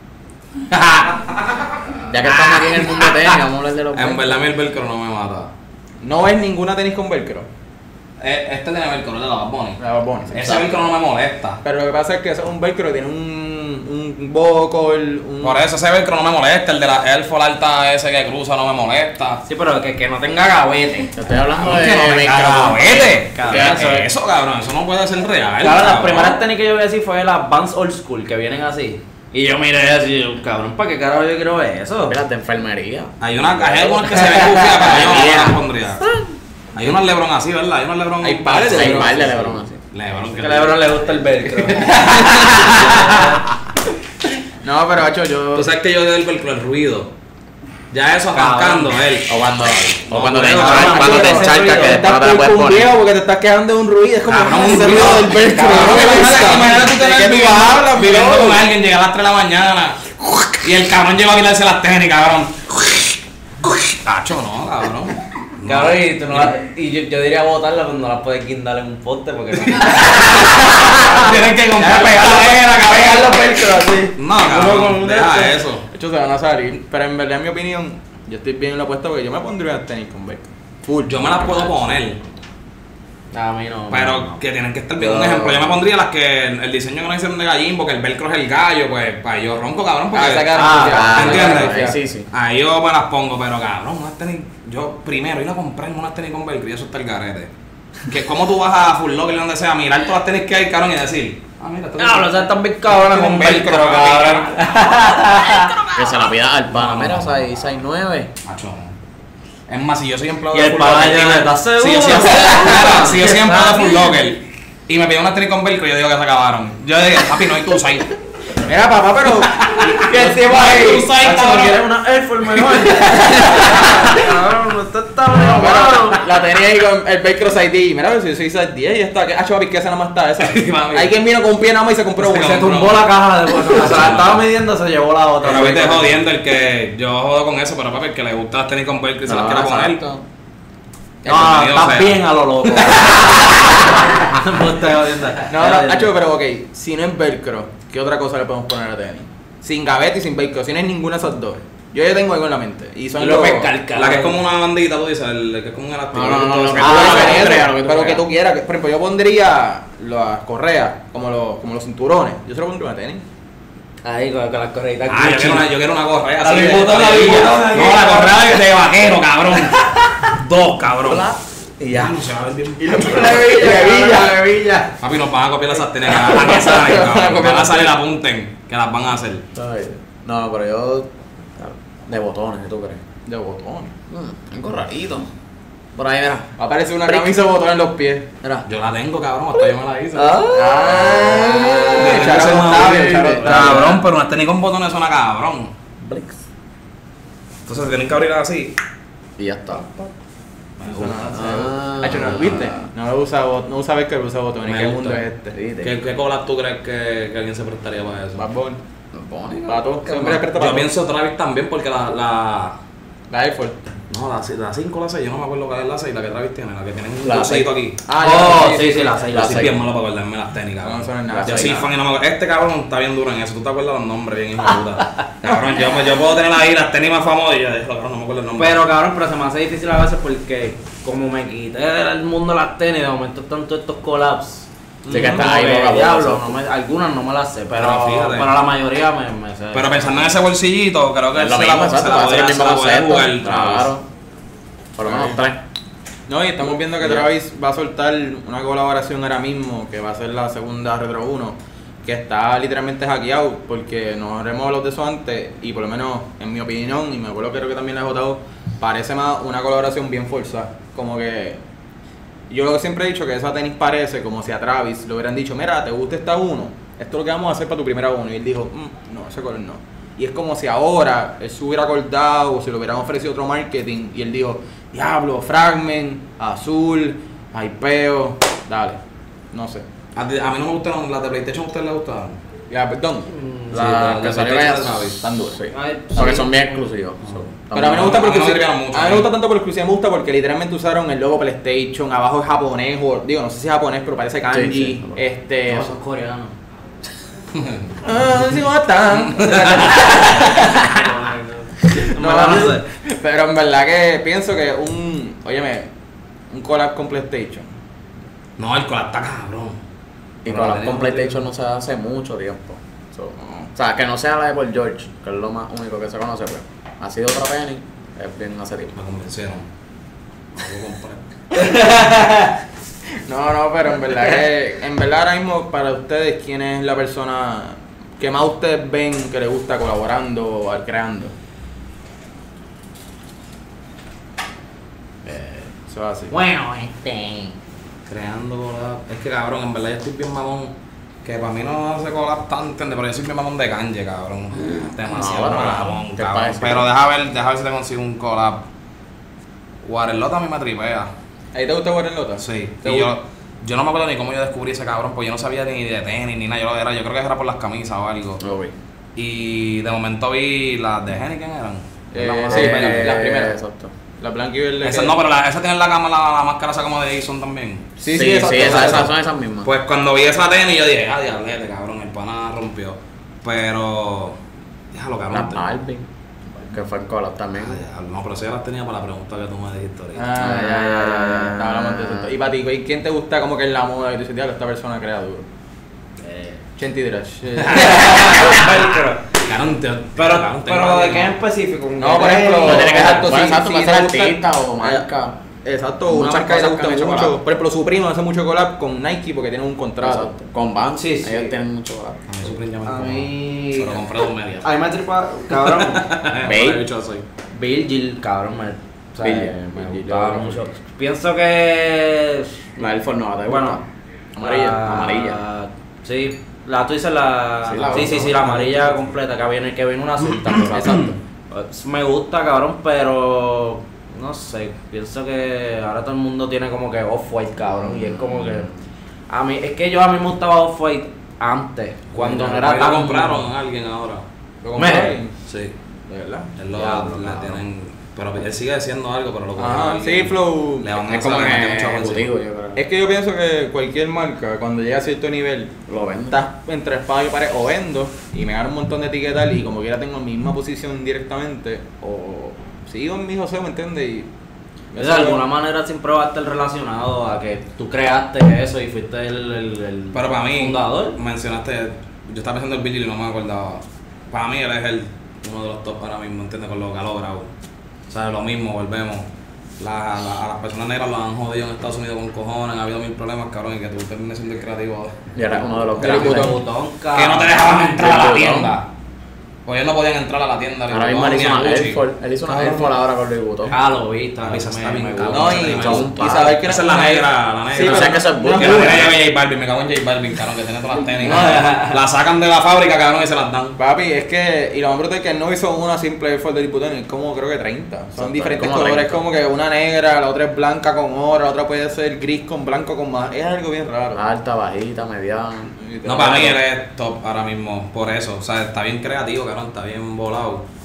Ya que estamos aquí en el mundo de tenis, vamos a hablar de los En verdad, a mí el velcro no me mata. ¿No ves ninguna tenis con velcro? Eh, Este tiene velcro, el de la Bad Bunny. La Bad Bunny, sí. Ese velcro no me molesta. Pero lo que pasa es que eso es un velcro que tiene un, un buckle, un... Por eso ese velcro no me molesta. El de la Air Force alta ese que cruza no me molesta. Sí, pero que, que no tenga gavete. Te estoy hablando de Que no me velcro. vete. Cabrón, ¿Qué eso es es- eso, cabrón? Eso no puede ser real. Claro, las cabrón. primeras tenis que yo vi así fue las Vans Old School, que vienen así. Y yo miré así, yo, cabrón, ¿para qué carajo yo quiero ver eso? Mira, de enfermería. Hay, una, hay algunas que se ven bufias, pero yo no las pondría. Hay unas Lebron así, ¿verdad? Hay unas Lebron. Hay pares de Hay Lebron. par de Lebron así. Lebron. Que a Lebron le gusta el velcro. No, pero hacho, yo... Tú sabes que yo del velcro, el ruido. Ya eso arrancando él. O cuando, No, o cuando no, te no, encharcas, no, cuando no, te no, encharcas, que después no te la puedes un poner. viejo porque te estás quedando de un ruido. Es como Cabrón, un ese ruido. ruido del velcro. Cabrón, No me imagínate- gusta. imagínate tú ¿De tener qué tú viviendo- hablas, viviendo bro? con alguien, llega a las tres de la mañana y el cabrón llega a quitarse las tenis, cabrón. Tacho, no, cabrón. No. Cabrón, y, tú no la- y yo, yo diría botarla, pero no la puedes guindar en un poste porque no. Tienen que comprar pegadera, Pegar los cabrón. velcros así. No, Uno con cabrón, un deja de eso. De hecho, se van a salir. Pero en verdad, en mi opinión, yo estoy bien en lo opuesto porque yo me pondría unas tenis con velcro. Full. Yo me las puedo poner, A mí no. pero no. que tienen que estar bien. Yo- Un ejemplo, yo me pondría las que el, el diseño que no hicieron de gallín, porque el velcro es el gallo, pues, para yo ronco, cabrón, porque... Ah, sacar Ah, Ah, ¿entiendes? Sí, sí. Ahí yo me las pongo, pero cabrón, unas tenis. Yo primero iba a comprarme unas tenis con velcro y eso está el garete. Que como tú vas a Full Locker, donde sea, a mirar todas las tenis que hay, cabrón, y decir, ah, mira, esto No, pero están bien cabronas con velcro, cabrón. Que se la pida al pana. Mira, seis nueve. Macho. Es más, si yo soy empleado Y de el Full pana Locker, ya, y me- ¿estás si yo seguro? soy mira, si yo soy empleado de Full Locker y me piden unas tenis con velcro, yo digo que se acabaron. Yo digo, papi, no hay tú, ahí. Mira, papá, pero. ¿Qué te va ahí? Tú quieres una Air Force mejor. Cabrón, usted está No, bien, pero cabrón. la tenía ahí con el velcro size diez. Mira, pero si yo soy size diez y esta. Ah, papi, que esa nada más está esa. Mami. Hay quien vino con un pie nada más y se compró Se una. Se compró. tumbó la caja de bueno, o sea, la estaba midiendo, se llevó la otra. Pero a mí te jodiendo el que yo jodo con eso, pero papi, el que le gusta las tenis con velcro y se las quiera poner. No, bienvenido estás sea. bien a lo loco. No estoy jodiendo. No, no, Hacho, pero ok, si no es velcro, ¿qué otra cosa le podemos poner a tenis? Sin gaveta y sin velcro, si no es ninguna de esas dos. Yo ya tengo algo en la mente. Y son Y lo los- pescar, La que es como una bandita, tú dices, el que es como un elástico. No, no, no, no, Ah, no, bueno, lo que tú eso, creas, lo que tú pero que creas. tú quieras. Por ejemplo, yo pondría las correas, como los, como los cinturones. Yo se lo pondría a tenis. Ahí con, con las correitas. Ah, yo quiero una, yo quiero una correa La así. de- bigotona, la de- bigotona, No, la correa de vaquero, cabrón. Dos, cabrón. Y ya. Se va a ver bien. Levilla, Levilla. Papi, nos van a copiar esas tenis. que Van a salir, cabrón. Van a salir, apunten. Que las van a hacer. Ay, no, pero yo. De botones, ¿qué tú crees? De botones. Mm, algo rarito. Por ahí, mira. Aparece una camisa de botón en los pies. Mira. Yo la tengo, cabrón. Hasta yo me la hice. Ah, Yo Charo tengo ese Octavio, modelo. Charo Octavio. Cabrón, pero unas tenis con botones suena cabrón. Blix. Entonces tienen que abrir así. Y ya está. Ah, Hacho, ¿no lo viste? No usa, bot- no usa velcro, usa botones. Me ¿Qué gusta. mundo es este? ¿Viste? ¿Qué, qué colas tú crees que, que alguien se prestaría para eso? Bad Bunny. Bunny, Pato, ¿qué siempre más? es para Yo pienso Travis también porque la. la La Air Force. no, la cinco o la seis, yo no me acuerdo cuál es la seis, la que Travis tiene, la que tiene un La cosito aquí. Ah, Oh, ya, sí, sí, la seis, Yo la soy seis. bien malo para acordarme las técnicas. No, cabrón. eso no es nada. Yo La soy seis, fan y no me acuerdo. Este cabrón está bien duro en eso. ¿Tú te acuerdas los nombres bien, hijo de puta? Cabrón, yo, yo puedo tener ahí las tenis más famosas y yo, cabrón, no me acuerdo el nombre. Pero cabrón, pero se me hace difícil a veces porque como me quité del mundo de las tenis, de momento están todos estos collabs. Sí, que está ahí, Como que, poco a poco, diablo, sí. no me- algunas no me las sé, pero, Pero fíjate. pero la mayoría me, me sé. Pero pensando en ese bolsillito, creo que Es lo se mismo, la, se exacto. la Va a ser podría, el se mismo la podría concepto. jugar. Travis. Claro. Por lo menos tres. No, y estamos viendo que Travis va a soltar una colaboración ahora mismo, que va a ser la segunda Retro uno, que está literalmente hackeado, porque nos hemos hablado de eso antes, y por lo menos en mi opinión, y me acuerdo que creo que también la he votado, parece más una colaboración bien forzada. Como que yo lo que siempre he dicho que esa tenis parece como si a Travis le hubieran dicho, mira, ¿te gusta esta uno? Esto es lo que vamos a hacer para tu primera uno. Y él dijo, "Mm, no, ese color no. Y es como si ahora él se hubiera acordado o se le hubieran ofrecido otro marketing y él dijo, diablo, Fragment, azul, hypeo, dale, no sé. A, ti- a mí no me gustaron las de PlayStation, ¿a ustedes les gustaron? Ya, perdón. Mm, La la- que la salió PlayStation ya de Travis. están duras, sí. Ay, Porque sí. son bien exclusivos. so, Pero a mí no me gusta A mí porque no me sí- sirvieron mucho, a mí ¿eh? me gusta tanto por exclusividad, me gusta porque literalmente usaron el logo PlayStation, abajo es japonés, o digo, no sé si es japonés, pero parece kanji, Sí, sí. este... No, son coreanos. Ah, sí, ¿cómo están? No me la sé. Pero en verdad que pienso que un, óyeme, un collab con PlayStation. No, el collab está cabrón. Y Pero con la la tenía con muy PlayStation no se hace mucho tiempo. So, o sea, que no sea la de Paul George, que es lo más único que se conoce, pues. Ha sido otra penny, es bien hace tiempo. Me convencieron. Me voy a comprar. No, no, pero en verdad que, en verdad ahora mismo para ustedes, ¿quién es la persona que más ustedes ven que le gusta colaborando o creando? Eh, eso es así. Bueno, este. Creando collab. Es que cabrón, en verdad yo estoy bien mamón Que para mí no hace collab tanto, ¿entiendes? Pero yo soy mi mamón de Kanye, cabrón. Demasiado No, mamón, ¿qué cabrón. pasa? Pero deja ver, deja ver si te consigo un collab. Warelota a mí me tripea. ¿A ti te gusta Warren Lota? Sí. ¿Te Y yo, gusta? yo no me acuerdo ni cómo yo descubrí ese cabrón, pues yo no sabía ni de tenis ni nada. Yo, lo era, yo creo que era por las camisas o algo. Lo vi. Y de momento vi las de Henneken eran. Eh, Las más- sí, Eh, las primeras. Exacto. La blanca y verde. Esas que- no, pero la, esa tiene la, cama, la, la máscara esa como de Jason también. Sí, sí, sí, exacto, sí, esas, exacto. esas son esas mismas. Pues cuando vi esa tenis yo dije, ah, diablete, cabrón, el pana rompió. Pero, déjalo, Las cabrón. Balvin, que fue en collab también. Ah, diablo, no, pero eso ya las tenía para la pregunta que tú me dijiste ahorita. Ah, ya, ya, ya, ya. Hablamos de eso. Y para ti, ¿quién te gusta como que en la moda? Y tú dices, diablo, esta persona crea duro. Eh, Chenty Drash. Cabrón, te- pero, cabrón, tengo pero ¿de algo. qué en específico? No, por ejemplo, No tiene que ser, exacto, puede sí, exacto, sí, puede te ser gusta- artista o marca. Exacto, una Muchas marca que te cosas gusta que han hecho mucho. collab. Por ejemplo, Supreme hace mucho collab con Nike porque tienen un contrato. Exacto. Con Vans, Sí, sí. ellos tienen mucho collab. A mí Supreme ya me A como- mí- Se lo compré dos medias. A mí me tripa, cabrón. Babe. He dicho así. Virgil, cabrón, me, o sea, Virgil, me Virgil, gustaba yo- mucho. Pienso que. La Air Force Nova, ¿te Bueno, gusta? Amarilla, la- amarilla. Sí, la tú dices la. Sí, la Sí, sí, otra, sí, la otra. amarilla completa, que viene, que viene una azul también. Exacto. Pues, me gusta, cabrón, pero. No sé, pienso que ahora todo el mundo tiene como que Off-White, cabrón. Y es como que. A mí, es que yo a mí me gustaba Off-White antes, cuando no era Ahí tan. lo compraron a alguien ahora. ¿Lo Me- compraron? Sí. ¿De verdad? Él lo, Diablo, le cabrón. tienen. Pero él sigue diciendo algo, pero lo compraron a Ajá, alguien. sí, Flow. Le van a Es como hacer que mucho por encima. ejecutivo, yo creo. Es que yo pienso que cualquier marca, cuando llega a cierto nivel, Lo venden. estás entre espada y pared, o vendo y me gano un montón de etiquetas y como quiera tengo la misma posición directamente, o sigo en mi José, ¿me entiendes? Y De alguna manera siempre va a estar relacionado a que tú creaste eso y fuiste el, el, el Pero para mí, fundador. mencionaste, yo estaba pensando en Virgil y no me acordaba. Para mí él es el, uno de los top ahora mismo, ¿entiendes? Con lo que ha logrado. O sea, lo mismo, volvemos. La, la- a las personas negras lo han jodido en Estados Unidos con cojones, ha habido mil problemas, cabrón, y que tú termines siendo el creativo. Y era uno de los Del grandes. botón. Botón, Que no te cabrón. dejaban entrar a la Louis Vuitton. tienda. Pues ellos no podían entrar a la tienda. Ahora mismo él Louis hizo Vuitton, una ni a Air Gucci. Force. Él hizo una Air Force ahora con Louis Vuitton. Ah, lo vi, está, Papi, esa está me- bien me cabrón. gusta. no, y, Son un y palo. saber que Esa es la negra, la negra. Sí, Yo pero sé que eso es no bull, Que que la la tiene negra- J Balvin, me cago en J Balvin, cabrón, que tiene todas las tenis. La sacan de la fábrica, cabrón, y se las dan. Papi, es que, y lo más brutal es que él no hizo una simple Air Force de Diputado, es como creo que treinta. Son Exacto, diferentes como colores, treinta. como que una negra, la otra es blanca con oro, la otra puede ser gris con blanco con más. Es algo bien raro. Alta, bajita, mediana. No, para mí él es top ahora mismo, por eso. O sea, está bien creativo, cabrón, está bien volado.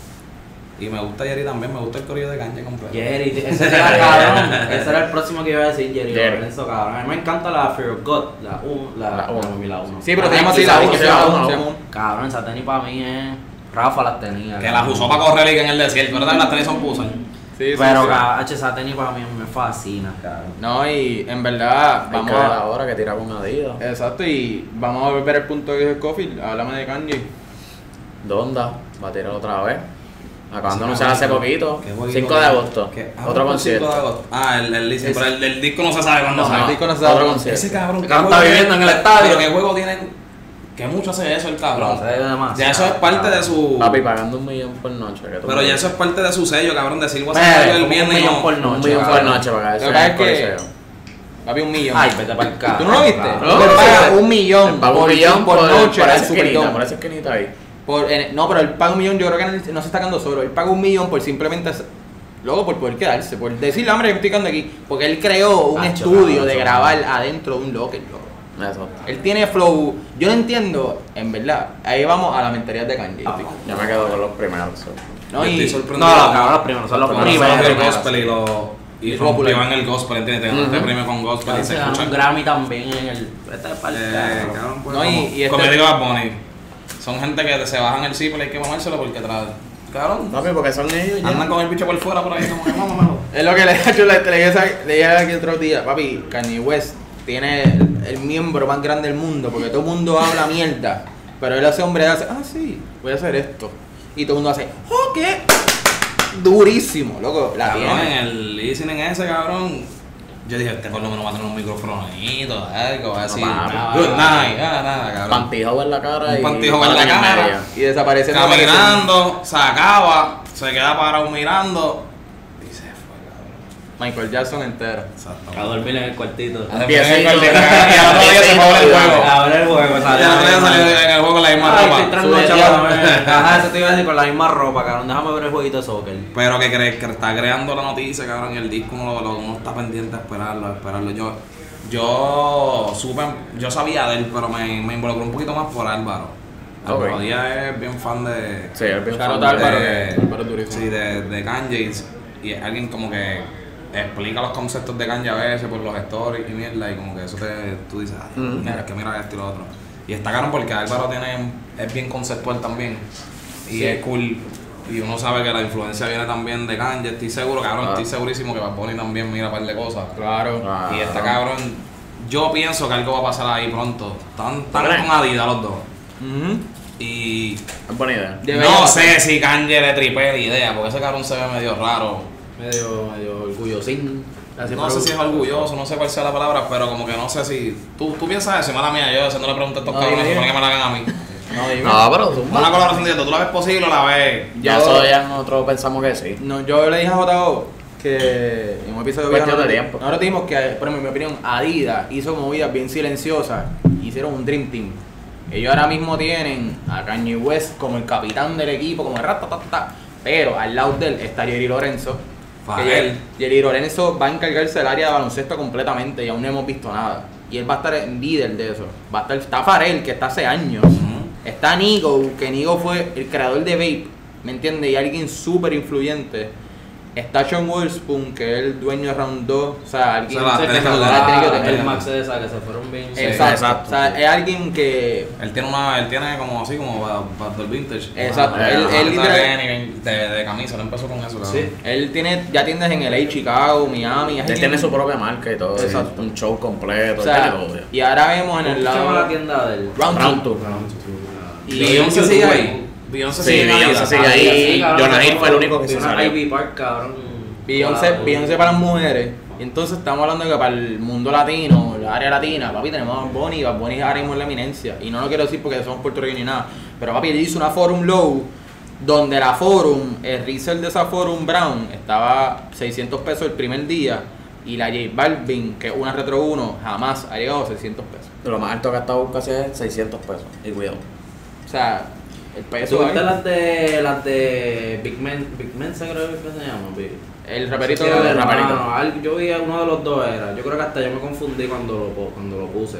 Y me gusta Jerry también, me gusta el corillo de Kanye completo. Jerry, ese era cabrón. Ese era el próximo que iba a decir, Jerry Jerry. Lorenzo, cabrón. A mí me encanta la Fear of God, la U, la, La uno. no, la uno. Sí, pero Ah, se llama así y la sabe uno, que se se llama llama uno, se uno. llama uno. Cabrón, esa tenis para mí es. Rafa las tenía. Que cabrón. las usó para correr y en el desierto, pero también las tenis son pusas. Sí, sí, Pero, sí. cabrón, esa tenis para mí me fascina, cabrón. No, y en verdad, Hay vamos que ver a. ahora que tira con Adidas. Exacto, y vamos a volver al punto que dijo Scofield. Háblame de Kanye. Donda va a tirar otra vez. Acabando Sí, de anunciar hace cabrón. poquito. Qué jueguito cinco de que- agosto. que- ah, Otro por concierto. cinco de agosto. Ah, el, el, Es- pero el, el disco no se sabe cuándo No, sale. el disco no se Otro sabe. concierto. Ese cabrón, El ¿qué cabrón juego está viviendo tiene? en el estadio. Pero qué juego tiene. Que mucho hace eso el cabrón. Se ve demasiado, Ya eso es parte de su. Papi pagando un millón por noche. que tú Pero me- ya eso es parte de su sello, cabrón. Decir voy a Pero, sacar el como un viernes y millón no. por Un noche, millón por cabrón. noche para Lo eso que en pasa el es que- Coliseo. Papi, un millón. Ay, vete para el carro. ¿Tú no lo viste? cabrón. Él No, paga sí, un millón Paga un por, millón por por noche por al esa esquinita, Superdome. por esa esquinita ahí. Por, en- no, pero él paga un millón, yo creo que no, no se está quedando solo. Él paga un millón por simplemente. Luego por poder quedarse, por decirle, hombre, yo me estoy quedando aquí. Porque él creó un Hacho, estudio cabrón, de eso. grabar adentro de un locker, loco. Eso. Él tiene flow. Yo no entiendo, en verdad. Ahí vamos a la mentalidad de Kanye. Ah, Yo me quedo con los primeros. so. ¿no? Yo Y, estoy sorprendido. No, los cabrón, los primeros son los Los primeros. Primeros el primeros. gospel y lo. Y Y rompió popular. en el gospel, ¿entiendes? Te Ujú. te premio con gospel y Se se ganó escucha. un Grammy también en el. Este es para el Eh, carro. cabrón, pues, No, y- como- y este- como yo digo a Bonnie, son gente que se bajan el zipper y hay que mamárselo porque tras. Cabrón, Papi, porque son ellos ya. andan con el bicho por fuera por ahí, como que mámamelo. es lo que le he hecho, le, le, dije- le dije aquí otro día. Papi, Kanye West tiene el, el miembro más grande del mundo. Porque todo el mundo habla mierda. Pero él hace hombre, hace, ah, sí, voy a hacer esto. Y todo el mundo hace, oh, ¿qué? Durísimo, loco. La Cabrón, en tiene. el listening ese, cabrón. Yo dije, este por lo menos va a tener un microfonito, algo, va a decir, papi. good night, nada, nada, cabrón. Pantijo en la cara Un y. pantijo en la para cara. media. Y desaparece. Caminando, se acaba, se queda parado mirando y se fue, cabrón. Michael Jackson entero. Exacto. A dormir en el cuartito. Y al otro día se fue a ver el juego. A ver el juego, Y al otro día salió en el juego con la misma Ay, ropa. estoy trasnochado, ajá, eso te iba a decir con la misma ropa, cabrón. Déjame ver el jueguito de soccer. Pero que crees que está creando la noticia, cabrón, y el disco uno, lo, lo- uno está pendiente a esperarlo, a esperarlo. Yo, yo supe, yo sabía de él, pero me, me involucré un poquito más por Álvaro. Álvaro Ok. Díaz es bien fan de. Sí, es bien Shout out fan a de- Álvaro, de- que Álvaro es durísimo. Sí, de, de Kanye. Y es alguien como que explica los conceptos de Kanye a veces por los stories y mierda. Y como que eso te, tú dices, ah, Mm. mira, es que mira esto y lo otro. Y está caro porque Álvaro tiene, es bien conceptual también. Y Sí. es cool. Y uno sabe que la influencia viene también de Kanye. Estoy seguro, cabrón, Ah. estoy segurísimo que Bad Bunny también mira un par de cosas. Claro. Ah, Y está cabrón. Yo pienso que algo va a pasar ahí pronto. Están, están ¿Crees? con Adidas los dos. Ujú. Y Es buena idea. Debería no pasar. sé si Kanye le tripé la idea, porque ese cabrón se ve medio raro. Medio, medio orgullosín. Así No por- sé si es orgulloso, no sé cuál sea la palabra, pero como que no sé si. Tú, tú piensas eso, y mala mía, yo haciendo le pregunto a estos No, cabrones, dime, supone dime. que me la hagan a mí. No, dime. No, pero zumba. Una colaboración directa, ¿tú la ves posible o la ves? Ya Yo- eso ya nosotros pensamos que sí. No, yo le dije a J O que en un episodio Cuestión viejo de nosotros- tiempo. nosotros dijimos que, por ejemplo, en mi opinión, Adidas hizo movidas bien silenciosas, hicieron un Dream Team. Ellos ahora mismo tienen a Kanye West como el capitán del equipo, como el ratatata, pero al lado de él está Jerry Lorenzo. que Farrell. Jerry Lorenzo va a encargarse del área de baloncesto completamente y aún no hemos visto nada. Y él va a estar en líder de eso. Va a estar, está Farrell, que está hace años. Ujú. Está Nigo, que Nigo fue el creador de Vape, ¿me entiendes? Y alguien súper influyente. Está Sean Witherspoon, que es el dueño de Round dos. O sea, alguien Se la que tiene que se jugar. la tiene que Ah, tener. el Max de esa que se fueron bien. Sí, Exacto. exacto. O sea, es alguien que. Él tiene una, él tiene como así, como Battle Vintage. Exacto. Una- Él- una él tienda literal- de, de, de camisa, él empezó con eso, cabrón. Sí. Él tiene ya tiendas en L A, Chicago, Miami. es Él alguien- tiene su propia marca y todo. Exacto. Un show completo. O sea, él tiene todo ya. y ahora vemos en ¿Cómo el se llama la lado. tienda del Round Round two. two. Y Beyoncé sigue ahí. Beyoncé Sí, sigue en Beyoncé Adidas. sigue ahí. Jonah Hill fue el único que se una salió. Ivy Park, cabrón. Beyoncé, Wow. Beyoncé para las mujeres. Y entonces estamos hablando de que para el mundo latino, la área latina, papi, tenemos a Bad Bunny, Bad Bunny ahora mismo es la eminencia. Y no lo quiero decir porque somos puertorriqueños ni nada. Pero papi, él hizo una Forum Low, donde la Forum, el resell de esa Forum Brown, estaba seiscientos pesos el primer día. Y la J Balvin, que es una Retro uno, jamás ha llegado a seiscientos pesos. Lo más alto que ha estado casi es seiscientos pesos. Y cuidado. O sea, el peso ¿Tuviste ahí, las de las de Big Men? Big Men se creo que se llama, Big. el raperito Sí, de el raperito. hermano, al- yo vi a uno de los dos era. Yo creo que hasta yo me confundí cuando lo, po- cuando lo puse.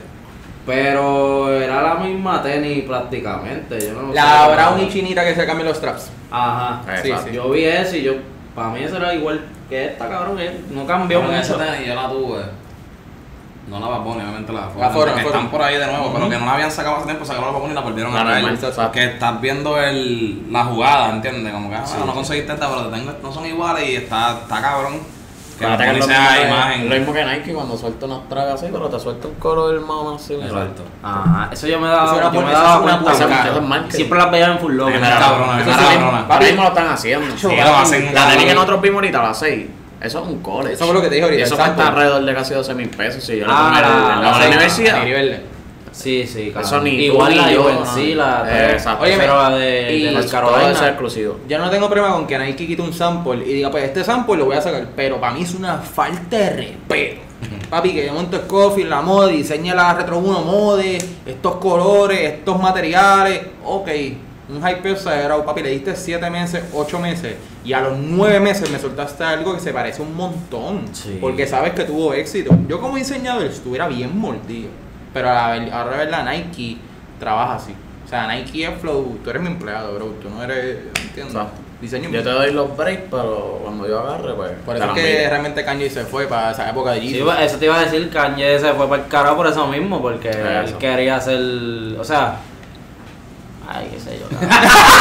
Pero era la misma tenis prácticamente. Yo no La sé. Brown y chinita que se cambian los straps. Ajá. Sí, Exacto. sí. Yo vi eso y yo, para mí eso era igual que esta, cabrón. eh, No cambió Pero esa mucho. tenis yo la tuve. No la Bad Bunny, obviamente la Forum. La Forum, que la están Forum. por ahí de nuevo, pero que no la habían sacado hace tiempo, sacaron la Bad Bunny y la volvieron La a traer. normal, exacto. Que estás viendo el, la jugada, ¿entiendes? Como que ah, Sí, no sí. conseguiste esta, pero te tengo, no son iguales y está, está cabrón. Que Fíjate Bad que Bunny es lo sea mismo que- imagen. lo mismo que Nike cuando suelta unas tragas así, pero te suelta un color más o menos similar. Exacto. Ajá. Eso yo me Eso daba, es una yo me pu- daba eso es una cuenta. Eso puerca. es- eso es marketing. Siempre las veía en Full Loco. Bien, Bien cabrona, Eso bien sí, cabrona. ahora mismo lo están haciendo. Sí, lo hacen, La cabrón. tenis que nosotros vimos ahorita a las seis, eso es un college. Eso fue lo que te dije ahorita, Y eso exacto. cuesta alrededor de casi doce mil pesos. Si yo lo Ah, pongo en la- la, en la la- universidad. Niri Verde. Sí, sí, Eso cabrón. ni tú Igual ni la yo, U N no. C, la. Eh, exacto. Óyeme, pero la de, y de North Todo eso es Carolina. exclusivo. Yo no tengo problema con que Nike quite un sample y diga, pues este sample lo voy a sacar, pero para mí es una falta de respeto. Papi, que de momento es Coffee, la mode, diseña la Retro uno mode, estos colores, estos materiales, ok, un hype exagerado, papi, le diste siete meses, ocho meses, y a los nueve meses me soltaste algo que se parece un montón, Sí. porque sabes que tuvo éxito. Yo como diseñador estuviera bien mordido, pero a la ver- ahora ver la Nike trabaja así. O sea, Nike es flow, tú eres mi empleado, bro, tú no eres, ¿entiendes? Exacto. Diseño Yo te doy los breaks, pero cuando yo agarre, pues. Por te eso la es que envío. realmente Kanye se fue para esa época de Sí, Yeezy. eso te iba a decir, Kanye se fue para el carajo por eso mismo, porque él Eso. quería hacer, o sea, ay, qué sé yo. cabrón.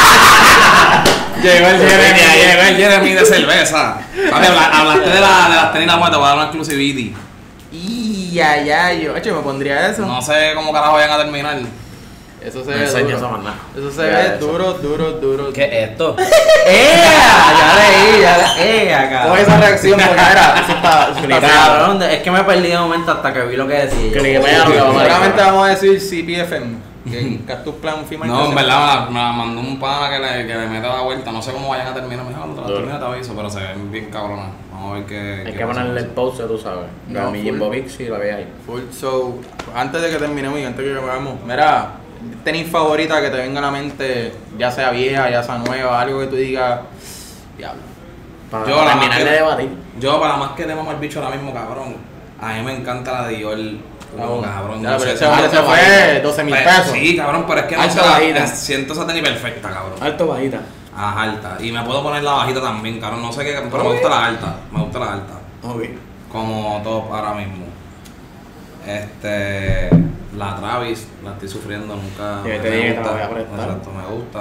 Llegó el Jeremy, llegó el Jeremy de cerveza. Papi, habla- hablaste de, la, de las tenis, pues te voy a dar una exclusivity. Y ya, ya, yo, hecho, me pondría eso. No sé cómo carajo vayan a terminar. Eso se No ve enseña eso duro. más nada. Eso se Ya, ve eso. duro, duro, duro. ¿Qué es esto? ¡Ea! Ya leí, ya leí. ¡Ea, cabrón! Coge esa reacción porque era, eso está, eso está Cabrón, es que me perdí de momento hasta que vi lo que decía. Que ni vea lo que va a Seguramente vamos a decir C P F M, que Cactus Plan firma el No, en tercer- verdad me la, me la mandó un pana que le, que le mete la vuelta. No sé cómo vayan a terminar. Me dijo, no, te la Duro. termina, te aviso, pero se ven bien cabronas. Vamos a ver qué. Hay qué que pasa ponerle el con eso. pause, tú sabes. No, No, mi full. Jimbo Vix y la ve ahí. Full, so, antes de que terminemos y antes de que acabemos, mira, tenis favorita que te venga a la mente, ya sea vieja, ya sea nueva, algo que tú digas, diablo. Para Yo, la terminar más de que- debatir. Yo, para más que le mamo el bicho ahora mismo, cabrón. A mí me encanta la Dior. Oh, cabrón. Ya, no pero sé, ese hombre alto se fue bajita. doce mil Pero- pesos. Sí, cabrón, pero es que no Alto sé, la- bajita. es- siento esa tenis perfecta, cabrón. Alto bajita. Ah, alta. Y me puedo poner la bajita también, cabrón. No sé qué, pero me gusta la alta. Me gusta la alta. Ok. Como top ahora mismo. Este. La Travis, la estoy sufriendo, nunca. Sí, me te dije que te la gusta. voy a prestar. Exacto, me gusta.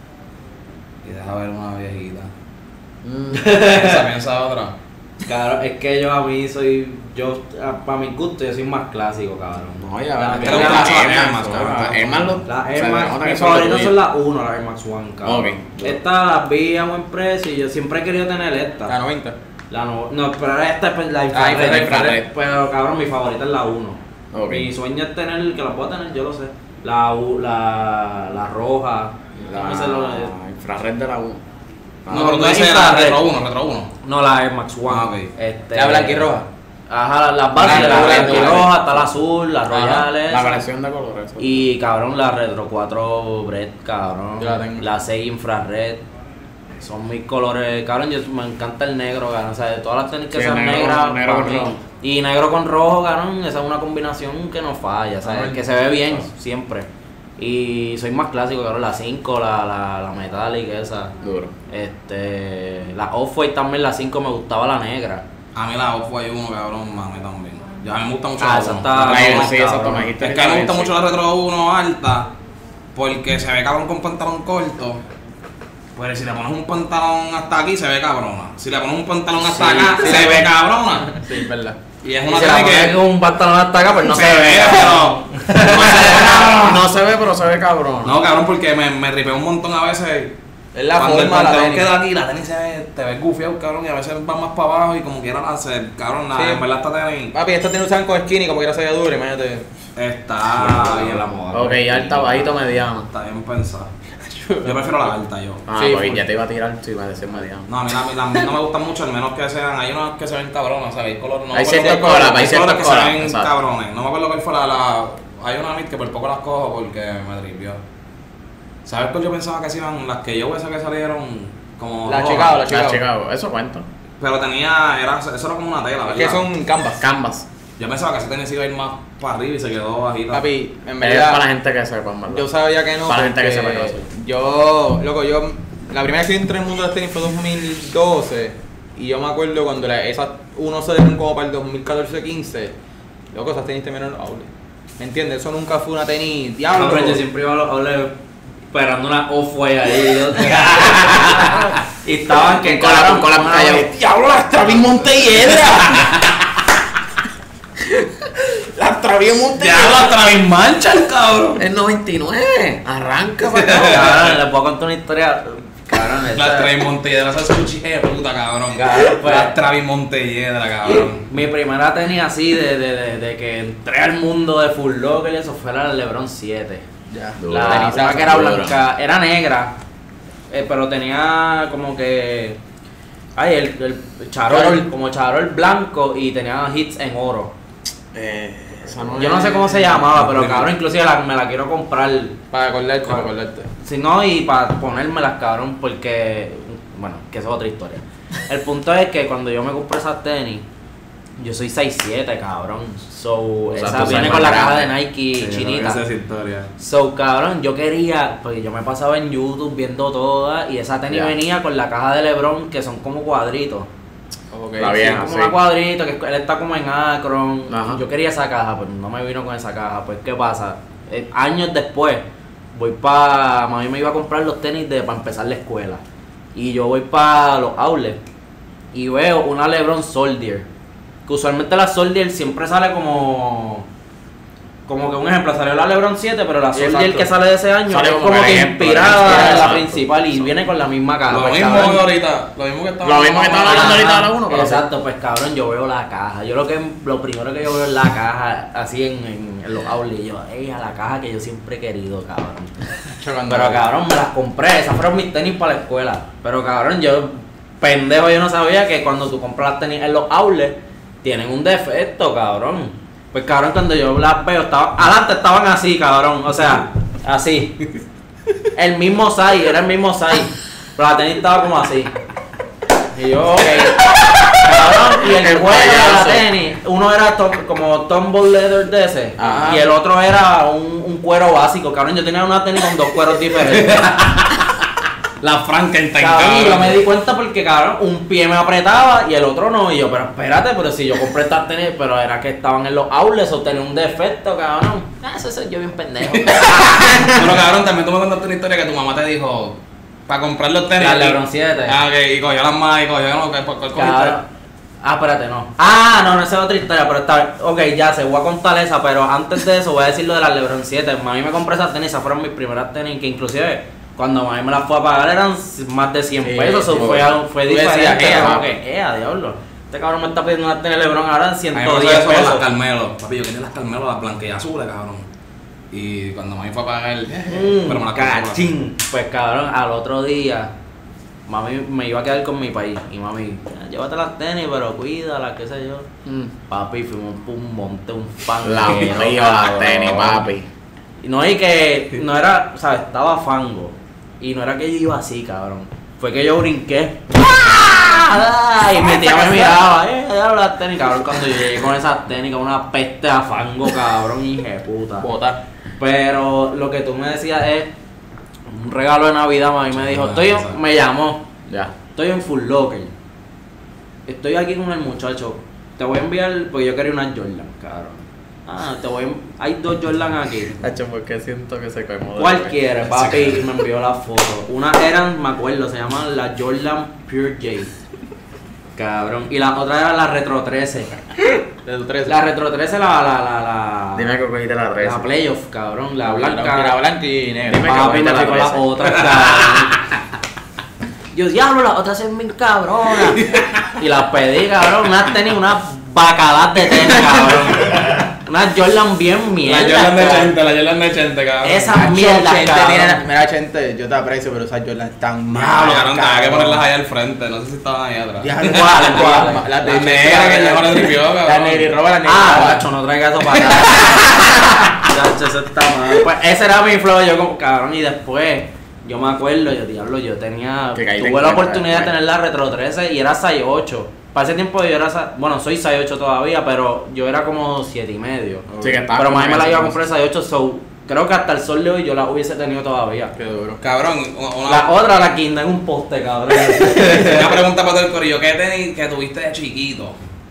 Y deja ver una viejita. Mm. Piensa, piensa otra. Claro, es que yo a mí soy. Yo, para mi gusto, yo soy más clásico, cabrón. No, ya, La- a ti la- te gustan la- las Air la- Max, la- cabrón. la- Air Max lo- La se Air le Max, nota que mis son los favoritos tuyos. son las uno, las Air Max One, cabrón. Ok. Estas las vi a buen precio y yo siempre he querido tener esta. La noventa. La no, no, pero esta es la Ah, infrared, infrared, la infrared. infrared. Pero cabrón, mi favorita es la uno. Ok. Mi sueño es tener, que la puedo tener, yo lo sé. La, U- la, la roja. ¿Cómo se lo- La infrared de la U. No, No, pero tú no es dices la infrared. Retro uno, Retro uno. No, la Air Max One. Ah, ok. Este, La blanca y roja. Ajá, la- las bases, Ah, la la blanca y blanca. roja, está la azul, la Ajá, royal La esa. variación de colores. Y cabrón, la Retro cuatro Bread, cabrón. Yo la tengo. La seis infrared. Son mis colores, cabrón, yo me encanta el negro, cabrón. O sea, de todas las tenis que Sí, sean negro- negras, negro pa' con mí. rojo. Y negro con rojo, cabrón, esa es una combinación que no falla, ¿sabes? Ah, Que se ve bien, siempre. Y soy más clásico, cabrón, la cinco, la, la, la metallic esa. Duro. Este, la Off-White también, la cinco me gustaba la negra. A mí la Off-White uno, cabrón, mami también. Ya a mí me gusta mucho Ah, la esa uno. está- La no, Air, sí, cabrón. exacto, me dijiste. Es que a mí me gusta sí. mucho la Retro uno alta porque se ve cabrón con pantalón corto. Pero si le pones un pantalón hasta aquí, se ve cabrona. Si le pones un pantalón hasta Sí, acá, sí, se sí. ve cabrona. Sí, es verdad. Y es Y una si la tenis pones que con un pantalón hasta acá, pues no se, ve. pero No se ve cabrón. No se ve, pero se ve cabrón. no, cabrón, porque me, me ripeo un montón a veces. Es la Cuando el forma de la pantalón tenis. queda aquí, la tenis se ve, te ves gufiado, cabrón, y a veces va más para abajo y como quieran hacer, cabrón, nada, Sí. en verdad esta tenis Papi, esta tiene usan con skinny como quiera se vea dura, imagínate. está bien la moda. Ok, alta, bajito, mediano. Está bien pensada. Yo prefiero la alta, yo. Ah, Sí, pues full. ya te iba a tirar si iba a decir mediano. No, a mí, la- a mí las no me gustan mucho, al menos que sean, hay unas que se ven cabronas, ¿sabes? Hay colores, no me Hay acuerdo ciertos qué color, colores, hay hay ciertos colores que se colores, ven exacto. cabrones. No me acuerdo cuál fue la, la... Hay una mid que por poco las cojo porque me tripió. ¿Sabes cuál yo pensaba que se iban? Las que yo esas que salieron como La rojas, Chicago, la La Chicago. Chicago, eso cuenta. pero tenía, era, eso era como una tela, Es ¿verdad? que son canvas. Canvas. Yo pensaba que ese tenis iba a ir más para arriba y se quedó bajita. Papi, en Es para la verdad, gente que sepa, en verdad. yo sabía que no. Para la gente que porque sepa que lo soy. Yo, loco, yo. La primera vez que entré en el mundo de las tenis fue dos mil doce. Y yo me acuerdo cuando la- esas uno se dieron como para el dos mil catorce quince. Loco, esas tenis terminaron en los outlets. ¿Me entiendes? Eso nunca fue una tenis. Diablo. Cabrón, yo siempre iba a los outlets esperando una Off-White ahí. yo- y estaban que Con la- cabrón, con la una playa. vez- ¡Diablo, las Travis Montelledra! ¡Las Travis Montelledra! ¡Ya la Travis Manchal, cabrón! Es noventa y nueve. Arranca para acá. Cabrón, les puedo contar una historia. Cabrón, Las esta- Travis Montelledra, esa es su de puta, cabrón. Cabrón, pues. Las Travis Montelledra, cabrón. Mi primera tenis así de, de, de, de que entré al mundo de Full Locker y eso fue la LeBron siete. Ya. Duro. La Tenisaza, una que era duro. blanca, era negra, eh, pero tenía como que. Ay, el, el charol, Charol. como charol blanco y tenía hits en oro. Eh, esa no Yo es- no sé cómo se llamaba, pero cabrón, inclusive la- me la quiero comprar. Para acordarte, para Claro. acordarte. Si no, y para ponérmelas, cabrón, porque. Bueno, que eso es otra historia. El punto es que cuando yo me compré esas tenis, yo soy seis siete, cabrón. So, O sea, esa tú viene sabes con la más caja de grande. Nike chinita. Esa es historia. So, cabrón, yo quería, porque yo me pasaba en YouTube viendo todas, y esa tenis Ya. venía con la caja de LeBron, que son como cuadritos. Ok. La Sí, vieja, como sí. una cuadrito, que él está como en Akron. Ajá. Yo quería esa caja, pero no me vino con esa caja. Pues, ¿qué pasa? Eh, años después, voy para. Mami me iba a comprar los tenis de para empezar la escuela. Y yo voy para los outlets y veo una LeBron Soldier. Que usualmente la Soldier siempre sale como. como que un ejemplo, salió la LeBron siete, pero la Soldier Exacto. que sale de ese año Sale es como como que que ejemplo, inspirada inspirada, en la exacto. principal y viene con la misma caja. Lo Pues, mismo cabrón, que ahorita, lo mismo que estaba Lo mismo que estaba hablando ahorita de la uno, pero exacto, pues cabrón, yo veo la caja. Yo lo que lo primero que yo veo es la caja, así en, en, en los outlets. Yo, ey, a la caja que yo siempre he querido, cabrón. Pero cabrón, me las compré, esas fueron mis tenis para la escuela. Pero cabrón, yo, pendejo, yo no sabía que cuando tú compras las tenis en los outlets, tienen un defecto, cabrón. Pues cabrón, cuando yo las veo, estaba, adelante estaban así, cabrón. O sea, así. El mismo size, era el mismo size. Pero la tenis estaba como así. Y yo, ok. Cabrón, y el El cuero de la payaso. tenis, uno era to- como tumble leather de ese. Ajá. Y el otro era un, un cuero básico. Cabrón, yo tenía una tenis con dos cueros diferentes. La Frankenstein, Cabrón, y yo cabrón. me di cuenta porque, cabrón, un pie me apretaba y el otro no. Y yo, pero espérate, pero si yo compré estas tenis, pero era que estaban en los outlets o tenían un defecto, cabrón. Ah, eso soy yo bien pendejo. Pero cabrón, también tú me contaste una historia que tu mamá te dijo para comprar los tenis. La y- LeBron siete. Ah, ok, y cogió las más y cogió no, ¿cuál cuál cogiste? Cabrón. Ah, espérate, no. Ah, no, no, esa es otra historia, pero está bien. Ok, ya sé, voy a contar esa, pero antes de eso voy a decir lo de las LeBron siete. Mami me compré esas tenis, esas fueron mis primeras tenis, que inclusive cuando mami me las fue a pagar eran más de cien Sí, pesos, eso sí, fue, bueno. fue Tú decías, diferente. "Ea, Como papi". que, eh, diablo. Este cabrón me está pidiendo una tenis LeBron ahora en A mí ciento me pasó diez eso con las pesos. Carmelo. Papi, yo quería las Carmelo, las blanqueazules, cabrón. Y cuando mami fue a pagar, Mm, pero me las compró. cachín. Pues cabrón, al otro día, mami me iba a quedar con mi país. Y mami, llévate las tenis, pero cuídalas, qué sé yo. Papi, fuimos un monte, un fan. La mío, las tenis, papi. Y no, y que no era, ¿sabes? Estaba fango. Y no era que yo iba así, cabrón. Fue que yo brinqué. ¡Ah! Y mi tía me miraba, eh, ya las tenis, cabrón. Cuando yo llegué con esas tenis, con una peste a fango, cabrón, hija de puta. Bota. Pero lo que tú me decías es un regalo de Navidad, mami me dijo, Ah, estoy en- exacto. me llamó, Ya. estoy en Full Locker. Estoy aquí con el muchacho. Te voy a enviar, porque yo quería unas Jordan, cabrón. Ah, te voy a, hay dos Jordan aquí. Hacho, porque siento que se cae modelo. ¿Cuál quieres, papi? Y me envió la foto. Una eran, me acuerdo, se llaman la Jordan Pure J. Cabrón. Y la otra era la Retro trece. De tu tres. La Retro trece, la, la, la, la, Dime que cogiste la red. la Playoff, cabrón. La blanca. blanca. La blanca y negra. Dime Papi, que me la fui con las trece. otras, cabrón. Yo, diablo, las otras son bien cabronas. Y las pedí, cabrón. Unas tenis, unas bacadas de tenis, cabrón. Unas Jordan bien La mierda. Jordan de Chente, la Jordan de Chente, cabrón. Esa mierda, Chente cabrón. tiene- Mira, Chente, yo te aprecio, pero esas Jordan están Ah, malas. cabrón, tenía que cabrón. ponerlas ahí al frente, no sé si estaban ahí atrás. Ya, ¿Cuáles, ¿cuáles? cuáles? Las de Las Chente, negras que yo me tripió, cabrón. Las negrirroba, las Ah, negrirroba. macho, no traigas eso para acá. Chacho, eso está mal. Pues ese era mi flow, yo como cabrón. Y después, yo me acuerdo, yo diablo, yo tenía. Que caíste Tuve en la cuenta oportunidad de después. tener la Retro trece y era seis ocho. Para ese tiempo yo era. sa- Bueno, soy seis ocho todavía, pero yo era como siete y medio. Sí, que estaba Pero como más me la eso, iba a ¿no? comprar seis ocho, so. Creo que hasta el sol de hoy yo la hubiese tenido todavía. Qué duro. Cabrón, una, La otra la quinta en un poste, cabrón. una pregunta para todo el corillo. ¿Qué tenis que tuviste de chiquito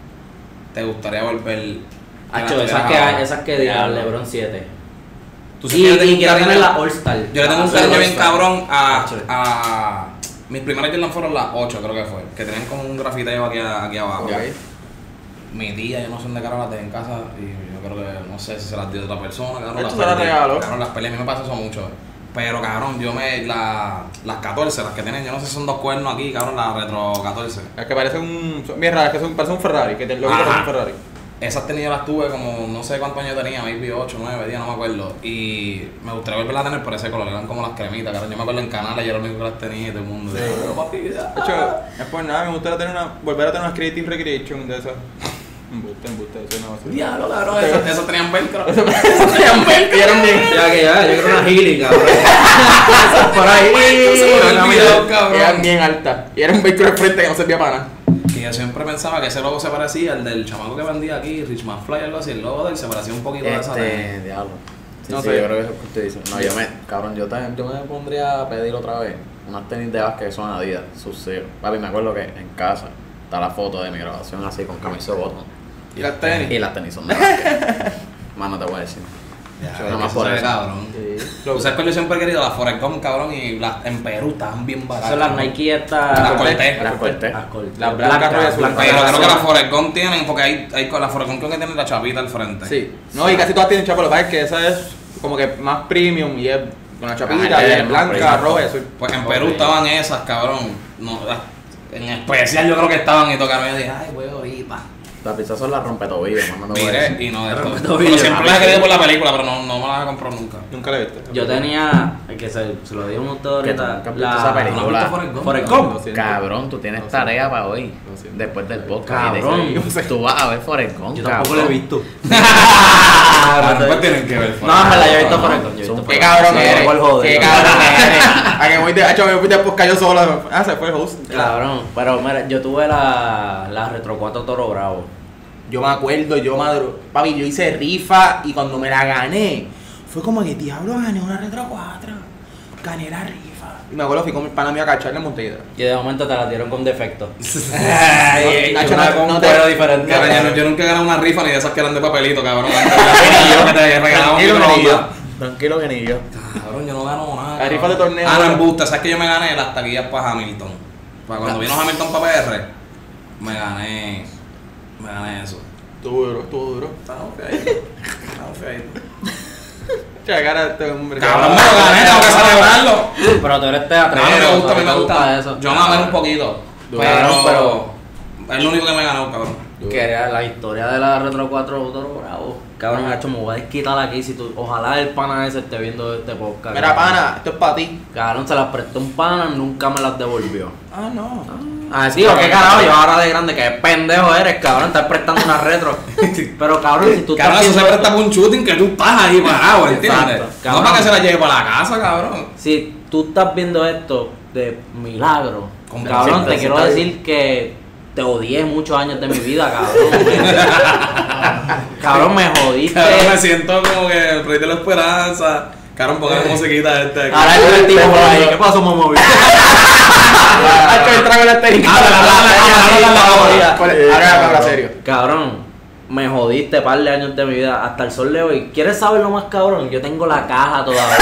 te gustaría volver a Hacho, la esas que ahora? hay, esas que digan LeBron siete. Tú Y, sabes que yo tengo y un quiero cariño- tener la All Star. Yo le tengo un La cariño bien All-Star. cabrón a, Hacho. a. Mis primeras Jordan fueron las ocho, creo que fue. Que tenían como un grafiteo aquí, aquí abajo. Ok. Mi tía, yo no sé dónde carajo las tenía en casa y yo creo que no sé si se las dio otra persona, cabrón. Esto las se las perdí. regaló. Cabrón, las peleas a mí me pasa eso mucho. Pero cabrón, yo me. La, las catorce, las que tienen, yo no sé si son dos cuernos aquí, cabrón, las retro catorce. Es que parece un. Son bien raras, que son, parece un Ferrari, que te lo Ajá. parece un Ferrari. Esas tenis yo las tuve como no sé cuántos años tenía, maybe ocho, nueve, diez, no me acuerdo. Y me gustaría volverlas a tener por ese color, eran como las cremitas, cabrón. Yo me acuerdo en Canales, yo era el único que las tenía y todo el mundo. Sí. decía, "Pero, papi, ya". De hecho, es por nada, me gustaría tener una, volver a tener unas Creative Recreation de esas. Embuste, embuste, eso no va a ser. Diablo, cabrón, esas, esas tenían velcro. Y eran bien. Ya que ya, yo creo una Healy, cabrón. Por ahí. se me Eran olvidó, bien- cabrón. Eran bien altas. Y era un vehículo de frente que no servía para nada. Que yo siempre pensaba que ese logo se parecía al del chamaco que vendía aquí, Richman Fly, algo así. El logo de él se parecía un poquito a esa tenis. Este, diablo. Sí, No sí, sé. yo creo que eso es lo que usted dice. No, yo me, cabrón, yo, también, yo me pondría a pedir otra vez unas tenis de básquet que son Adidas, sus cero. Papi, me acuerdo que en casa está la foto de mi grabación así con camisa de botón. Y las tenis. Y las tenis son de básquet. Más no te voy a decir. Ya, Nada más eso por se ve eso. cabrón. Sí. ¿Tú sabes que yo siempre he querido las Forrest Gump, cabrón? Y las en Perú estaban bien baratas. Son las Nike estas. Las Cortez. Las Cortez. Las Cortez. Las blancas, rubias, blancas. Pero creo que blancas. las Forrest Gump tienen, porque hay, hay con las Forrest Gump creo que tienen la chapita al frente. Sí. No, y casi todas tienen chapa, lo que pasa es que esa es como que más premium y es con la chapita, Ah, y es es más blanca, premium. roja, eso. Pues en Perú estaban esas, cabrón. No, las- en especial yo creo que estaban y tocaron. Y yo dije, ay, güey, ahorita. Las pizzas son las rompetobillas, más o menos. Miré y no de todo. Pero Pero siempre las he querido sí. por la película, pero no, no me las he comprado nunca. Nunca la he visto. Yo tenía, que se, se lo dije a un usted Que tú ahorita, nunca has visto esa ¿No película. has visto Forrest Gump? Forrest No, Gump. lo siento. Cabrón, tú tienes Lo siento. tarea para hoy. Lo siento. Después del podcast. Cabrón. Y de- Tú vas a ver Forrest Gump, Yo tampoco cabrón. lo he visto. Ah, después tienen que ver. No, en verdad, yo he visto Forrest Gump. yo he Son- visto Qué Forrest Gump. cabrón Sí, eres. igual joder. Qué cabrón eres. A que voy de hecho, me fui de podcast yo solo. Ah, se fue el host. Cabrón, pero mira, yo tuve la, la Retro cuatro Toro Bravo. Yo me acuerdo, yo madro. Papi, yo hice rifa y cuando me la gané, fue como que diablo, gané una Retro cuatro. Gané la rifa. Y me acuerdo, fui con mi pana mío a cacharle en Montevideo. Y de momento te la dieron con defecto. Ay, Yo Nacho, una no- con no un te- cuero diferente. Cabrón, yo, no- yo nunca he ganado una rifa ni de esas que eran de papelito, cabrón. Yo que te regalaban Tranquilo, microondas. que ni yo. Tranquilo que ni yo. Cabrón, yo no gano nada. La rifa de torneo. Ah, no, embuste. ¿Sabes que yo me gané las taquillas para Hamilton? Para cuando vino Hamilton para P R, me gané. Me gané eso. Estuvo duro, estuvo duro. Está ok. Está ok. Che, cara, este hombre. Cabrón, me lo gané, tengo que celebrarlo. Pero tú eres No, teatrero. no me gusta, a mí ¿te me gusta. eso? Yo me gané un poquito. Cabrón, Pero. Es lo único que me ganó, cabrón. Que era la historia de la Retro cuatro Toro Bravo. Cabrón, Nacho, me voy a desquitar aquí. Si tú, ojalá el pana ese esté viendo este podcast. Mira, cabrón. pana, esto es para ti. Cabrón, se las prestó un pana, nunca me las devolvió. Ah, no. Ah, digo, qué carajo, yo ahora de grande, que pendejo eres, cabrón, estás prestando una retro. Pero cabrón, si tú Cabrón, estás eso se viendo presta para un shooting que tú estás ahí parado, ¿entiendes? Exacto, No cabrón. para que se la lleve para la casa, cabrón. Si tú estás viendo esto de milagro, Con cabrón, siempre, te quiero siempre. decir que te odié muchos años de mi vida, cabrón. Cabrón, me jodiste. Cabrón, me siento como que el rey de la esperanza. Cabrón, pongan la musiquita este aquí. Ahora es el tipo por ahí, ¿qué pasó, mamá? Hacho, el trago de la técnica. Habla, habla, habla, habla, habla, habla, habla. Ahora habla serio. Cabrón, me jodiste par de años de mi vida hasta el sol de hoy. ¿Quieres saber lo más cabrón? Yo tengo la caja todavía.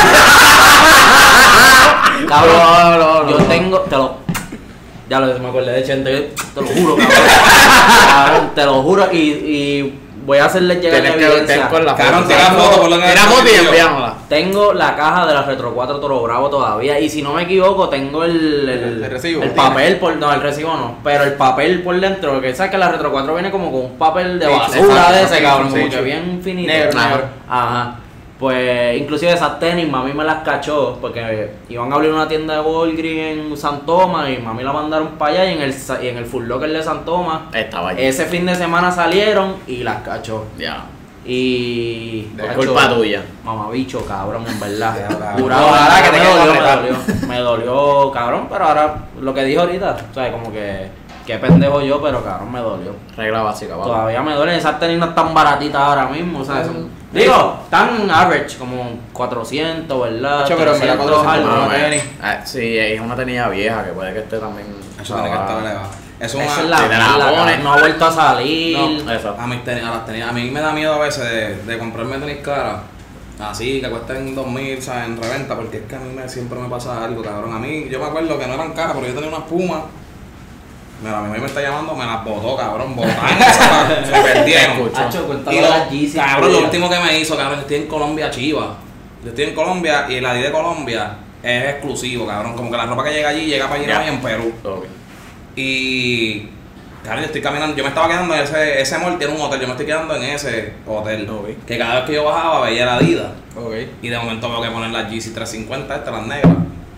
Cabrón, No, no, no, yo no. tengo, te lo, ya lo me acordé de Chente, te lo juro, cabrón. Cabrón, te lo juro y, y voy a hacerle llegar la Tienes que evidencia. tener con la Cabrón, foto. tira foto por lo que Tira foto y enviámosla. Tengo la caja de la Retro cuatro Toro Bravo todavía y si no me equivoco tengo el, el, El recibo, el ¿tienes? papel por no el recibo no, pero el papel por dentro, porque sabes que la Retro cuatro viene como con un papel de Sí, basura exacto, de ese sí, cabrón, sí, como sí. que bien finito. Negro, Ajá. negro. Ajá. Pues inclusive esas tenis mami me las cachó porque iban a abrir una tienda de Walgreens en San Tomás y mami la mandaron para allá y en el sa- y en el Full Locker de San Tomás Estaba allí. ese fin de semana salieron y las cachó. Ya. Y Es Hacho, culpa tuya. Mamabicho, cabrón, en verdad. Ya, cabrón. Juraba, Ojalá que te me quede dolió, me apretado. dolió, me dolió, cabrón, pero ahora lo que dijo ahorita, o sea, como que qué pendejo yo, pero cabrón, me dolió. Regla básica, vamos. Todavía me duelen, esas tenis no están baratitas ahora mismo, o sea, son- digo, están average, como cuatrocientos, ¿verdad? Hacho, pero en verdad trescientos cuatrocientos algo. no, tenis. Ah, sí, es una tenía vieja que puede que esté también. Eso tiene que estar elevado. Eso es Esa es una. la si te la mierda, pones- cabrón, no ha vuelto a salir. No, eso. A, mis tenis, a las tenis, a mí me da miedo a veces de, de comprarme tenis caras, así que cuesten dos mil, ¿sabes? En reventa, porque es que a mí me, siempre me pasa algo, cabrón. A mí, yo me acuerdo que no eran caras, pero yo tenía unas pumas. Mira, mi mamá me está llamando, me las botó, cabrón, botadas, se perdieron. Escucho. Hacho, cuéntame Y de lo, las Yeezy, cabrón, lo tuya. último que me hizo, cabrón, estoy en Colombia, chiva. Yo estoy en Colombia y la I de Colombia es exclusivo, cabrón. Como que la ropa que llega allí llega para allí Ya. en Perú. Ok. Y claro, yo estoy caminando, yo me estaba quedando en ese, ese mall tiene un hotel, yo me estoy quedando en ese hotel. Ok. Que cada vez que yo bajaba veía la Adidas. Ok. Y de momento veo que ponen las Yeezy trescientos cincuenta, estas las negras.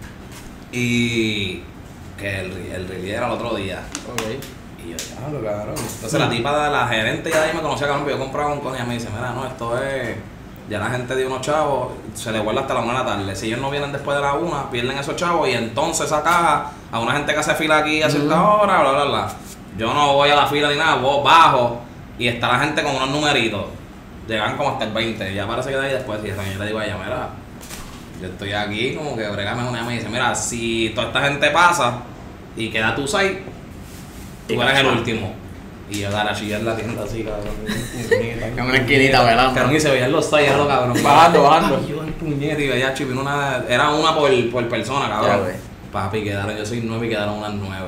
Y que el, el release era el otro día. Ok. Y yo, diablo, cabrón. Entonces la tipa de la gerente ya de ahí me conocía, cabrón, pero yo compraba un con y ella me dice, mira, no, esto es. Ya la gente dio unos chavos, se le vuelve hasta la una de la tarde. Si ellos no vienen después de la una, pierden esos chavos y entonces esa caja a una gente que hace fila aquí a cierta hora, bla, bla, bla. Yo no voy a la fila ni nada, voy bajo y está la gente con unos numeritos. Llegan como hasta el veinte, ya parece que de ahí después. Y yo le digo a ella, mira, yo estoy aquí como que bregame una. Ella me dice, mira, si toda esta gente pasa y queda tu site, tú Y eres el casual. último. Y yo dale a chillar la tienda así, cabrón. En una esquinita velando. Cabrón, y se veían los talleros, cabrón. Bajando, bajando. Y yo en puñete y veía chip, una, era una por, por persona, cabrón. Ya, güey. Papi, quedaron, yo soy nueve y quedaron unas nueve.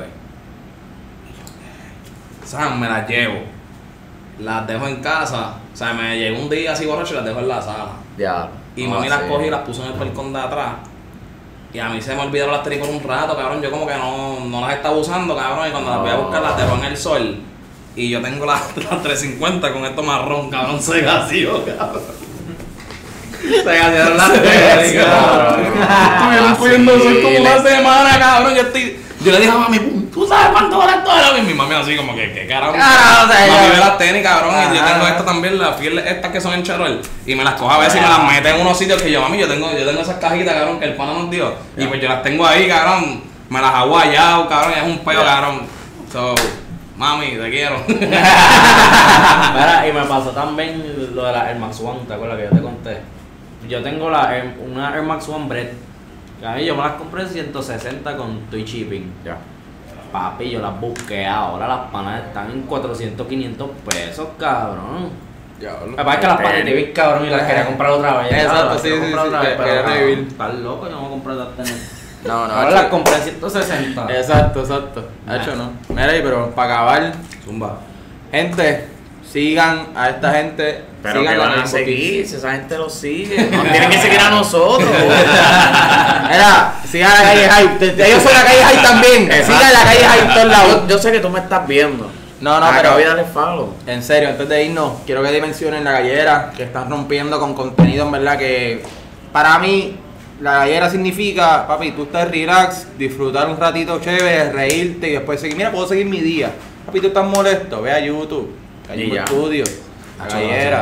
O sea, me las llevo. Las dejo en casa. O sea, me llegó un día así borracho y las dejo en la sala. Ya. Y no, mami las sí. cogí y las puso en el balcón de atrás. Y a mí se me olvidaron las tenis por un rato, cabrón. Yo como que no, no las estaba usando, cabrón. Y cuando las voy a buscar las dejo en el sol. Y yo tengo las, las trescientos cincuenta con esto marrón, cabrón. Se gació, cabrón. Se gasearon las tenis, cabrón. Estuvieron cogiendo sol como una semana, cabrón. Yo estoy... Yo le dije a mami, ¿tú sabes cuánto vale esto? Y mi mami así como que, ¿qué carajo? Carajo, o sea, Mami yo- ve las tenis, cabrón, y yo Ajá. tengo estas también, las fieles estas que son en Cherol, y me las cojo a veces y me las mete en unos sitios que yo, mami, yo tengo, yo tengo esas cajitas, cabrón, que el pana nos dio, y pues yo las tengo ahí, cabrón, me las hago allá, cabrón, y es un peo, cabrón. So, mami, te quiero. Mira, y me pasó también lo de la Air Max One, ¿te acuerdas que yo te conté? Yo tengo la Air- una Air Max One Bread, que a mí yo me las compré en ciento sesenta con Toy Shipping. Ya. Papi, yo las busqué ahora, las panas están en cuatrocientos, quinientos pesos, cabrón. Ya, Me parece que las panas te vi, cabrón, y las quería comprar otra vez. Exacto, Claro, las sí, quiero sí, comprar sí, otra vez, que- pero, quería cabrón, revivir. estás loco, yo no voy a comprar las tenis. No, no, Ahora hecho- las compré en ciento sesenta. Exacto, exacto. Hecho, no. Mira ahí, pero para acabar, Zumba. gente, sigan a esta gente. Pero sigan que van a Rainbow seguir, Kids. si esa gente lo sigue. No tienen que seguir a nosotros. Mira, sigan la calle Hype. Te- Yo soy la calle Hype también. Exacto. Sigan la calle Hype en todos lados. Yo, yo sé que tú me estás viendo. No, no, Acaba pero de darle follow. en serio, antes de irnos, quiero que dimensionen la gallera, que están rompiendo con contenido, en verdad, que para mí, la gallera significa, papi, tú estás relax, disfrutar un ratito chévere, reírte y después seguir. Mira, puedo seguir mi día. Papi, tú estás molesto, ve a YouTube, Y Gallego ya. Studio, la gallera.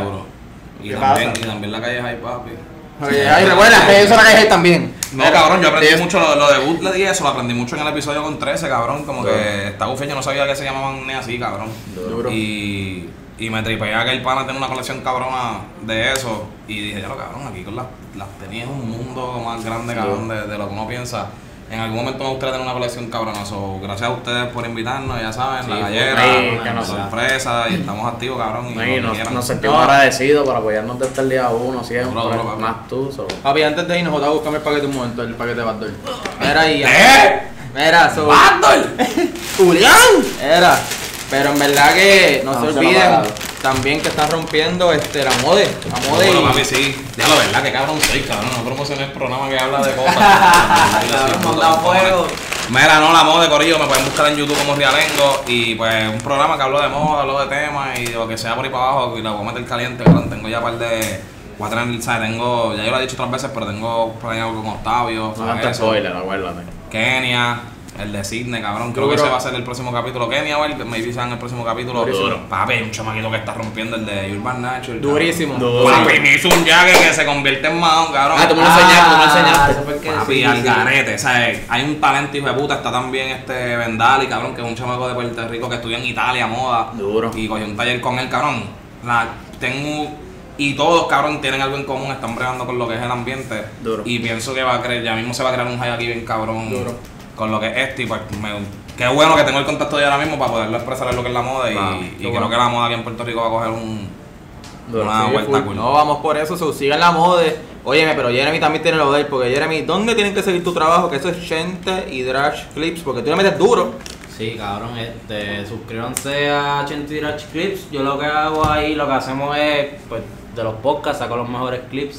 Y ¿Qué también, pasa? y también la calle High, papi. Oye, ay, recuerda que yo soy la calle Hype también. No, Mira, cabrón, yo aprendí es- mucho lo, lo de bootleg y eso, lo aprendí mucho en el episodio con trece, cabrón. Como Duro. que esta bufia yo no sabía que se llamaban ni así, cabrón. Duro. Y, y me tripea que el pana tiene una colección cabrona de eso. Y dije, ya lo cabrón, aquí con las, las tenías un mundo más grande, cabrón, de, de lo que uno piensa. En algún momento me gustaría tener una colección cabrona. So, gracias a ustedes por invitarnos, ya saben, Sí, la fue- gallera, sí, que la nos- sorpresa, y estamos activos, cabrón. Y No, lo y que nos, quieran. nos sentimos No. agradecidos por apoyarnos desde el día uno, siempre. Duro, duro, papi. Más tú, so. Papi, antes de irnos, Jota, búscame el paquete un momento, el paquete de Backdoor. Mira ahí. ¿Eh? Mira, so. ¡Bándol! ¡Julián! Era. Pero en verdad que no, No, se se lo olviden pagaron. también que están rompiendo este la mode. La mode Bueno, y- papi, sí. Ya lo verdad, que cabrón soy, cabrón. No promocioné el programa que habla de cosas. Cabrón, mandado fuego. Mira, no, la moda de Corillo, me pueden buscar en YouTube como Rialengo. Y pues un programa que hablo de moda, hablo de temas y lo que sea por ahí para abajo. Y la voy a meter caliente, cabrón. Tengo ya un par de. Voy a tener, ¿sabes? Tengo, ya yo lo he dicho otras veces, pero tengo planeado con Octavio, No tanto eso, spoiler, acuérdate. Kenia, el de Sydney, cabrón. Creo que Duro. ese va a ser el próximo capítulo. Kenia, o el, maybe sea en el próximo capítulo. Durísimo. Papi, hay un chamaquito que está rompiendo el de Urban Natural. Durísimo. Duro. Papi, me hizo un jaque que se convierte en mahón, cabrón. Ah, tú me lo enseñaste, tú me lo enseñaste. ese fue el que- Papi, sí, al sí. garete, ¿sabes? Hay un talento hijo de puta, está también este Vendali, cabrón, que es un chamaco de Puerto Rico que estudia en Italia, moda. Duro. Y cogí un taller con él, cabrón. La, tengo, y todos, cabrón, tienen algo en común, están bregando con lo que es el ambiente. Duro. Y pienso que va a creer, ya mismo se va a crear un high aquí bien cabrón Duro. con lo que es este. Y pues, me, qué bueno que tengo el contacto de ahora mismo para poderlo expresar en lo que es la moda. Y, Ah, y qué creo bueno. que la moda aquí en Puerto Rico va a coger un, Duro. una Sí, vuelta full. cool. No, vamos por eso, so, sigan la mode. Óyeme, pero Jeremy también tiene lo de él, porque Jeremy, ¿dónde tienen que seguir tu trabajo? Que eso es Chente y Drash Clips, porque tú le metes duro. Sí, cabrón, este, suscríbanse a Chente y Drash Clips. Yo lo que hago ahí, lo que hacemos es, pues, de los podcasts, saco los mejores clips.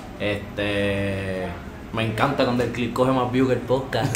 Este, me encanta cuando el clip coge más views que el podcast.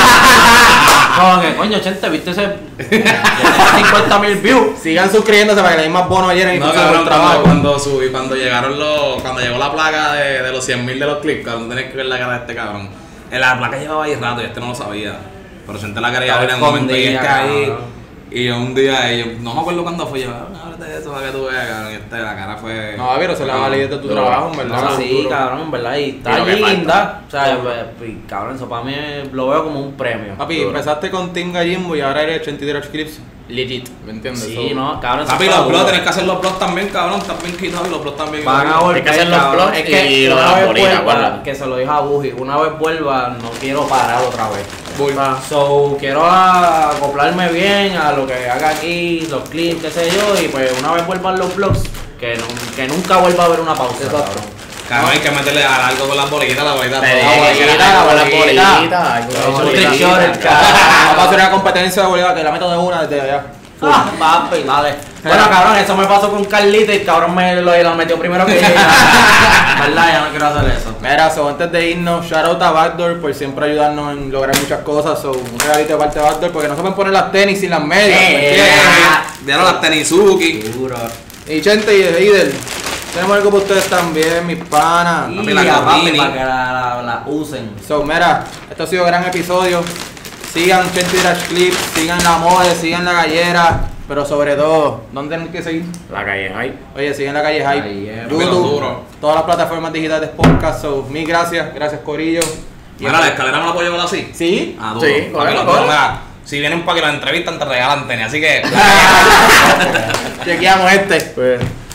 Como que, coño, Chente, ¿viste ese? cincuenta mil views. Sigan suscribiéndose para que le den más bonos a Jeremy No, por su cabrón, trabajo. cuando, cuando subí, cuando llegaron los, cuando llegó la placa de, de los cien mil de los clips, cabrón, tenés que ver la cara de este cabrón. En la placa llevaba ahí rato y este no lo sabía. Pero senté la quería Estaba ver en un momento y este escondida, ahí. cabrón. Y yo un día, y yo, no me acuerdo cuándo fue, yo, "Cabrón, ábrete de eso para que tú veas, cabrón. Y este, la cara fue. No, pero se la validez de tu Duro. trabajo, en verdad. No, Eso es sí, duro. cabrón, en verdad. Y está Y lo que allí falta. linda. O sea, pues, pues, cabrón, eso para mí lo veo como un premio. Papi, Duro. empezaste con Team Gallimbo y ahora eres Chente y Drash Clips. legit, ¿me entiendes? Sí, So, no, cabrón. Papi, eso los está blogs, duro. tienes que hacer los blogs también, cabrón. Están bien quitados y los blogs también. Van a volver, Hay que hacer los cabrón. blogs Es que y lo de una las vez bolitas, vuelva, acuérdate. que se lo dije a Buji, una vez vuelva no quiero parar otra vez. Vuelva. So, quiero a- acoplarme bien a lo que haga aquí, los clips, qué sé yo, y pues una vez vuelvan los vlogs, que, no- que nunca vuelva a haber una pausa. cabrón. Cabrón, hay que meterle a algo con las bolitas, la bolita. Me todo. dije que bolita, era con las bolita. bolitas, algo Los con trick bolitas. shots, cabrón. Vamos a hacer una competencia de bolívar que la meto de una desde allá. Ah, papi, dale. Bueno, cabrón, eso me pasó con Carlita y el cabrón me lo, lo metió primero que yo. ¿Verdad? Ya no quiero hacer eso. Mira, so, antes de irnos, shout out a Backdoor por siempre ayudarnos en lograr muchas cosas. So, un regalito de parte de Backdoor porque no se pueden poner las tenis sin las medias. ¿me Eh, entiendes? Vieron las Tenisuki. Seguro. Y Chente y Idel, tenemos algo para ustedes también, mis panas. Y la a papi, Capini. para que la, la, la usen. So, mira, esto ha sido un gran episodio. Sigan Chente y Dash Clip, sigan la Mode, sigan la Gallera, pero sobre todo, ¿dónde tienen que seguir? La calle hay. Oye, siguen la calle Ahí, Hype, eh, pero YouTube, duro. todas las plataformas digitales de podcast. So, mil gracias, gracias Corillo. Y Mira, la escalera me la puedo llevar así. ¿Sí? Ah, duro. Sí, Papi, cógelo, los cógelo. dos, mira, si vienen para que la entrevistan, te regalan tenis. Así que. Chequeamos este. Pues.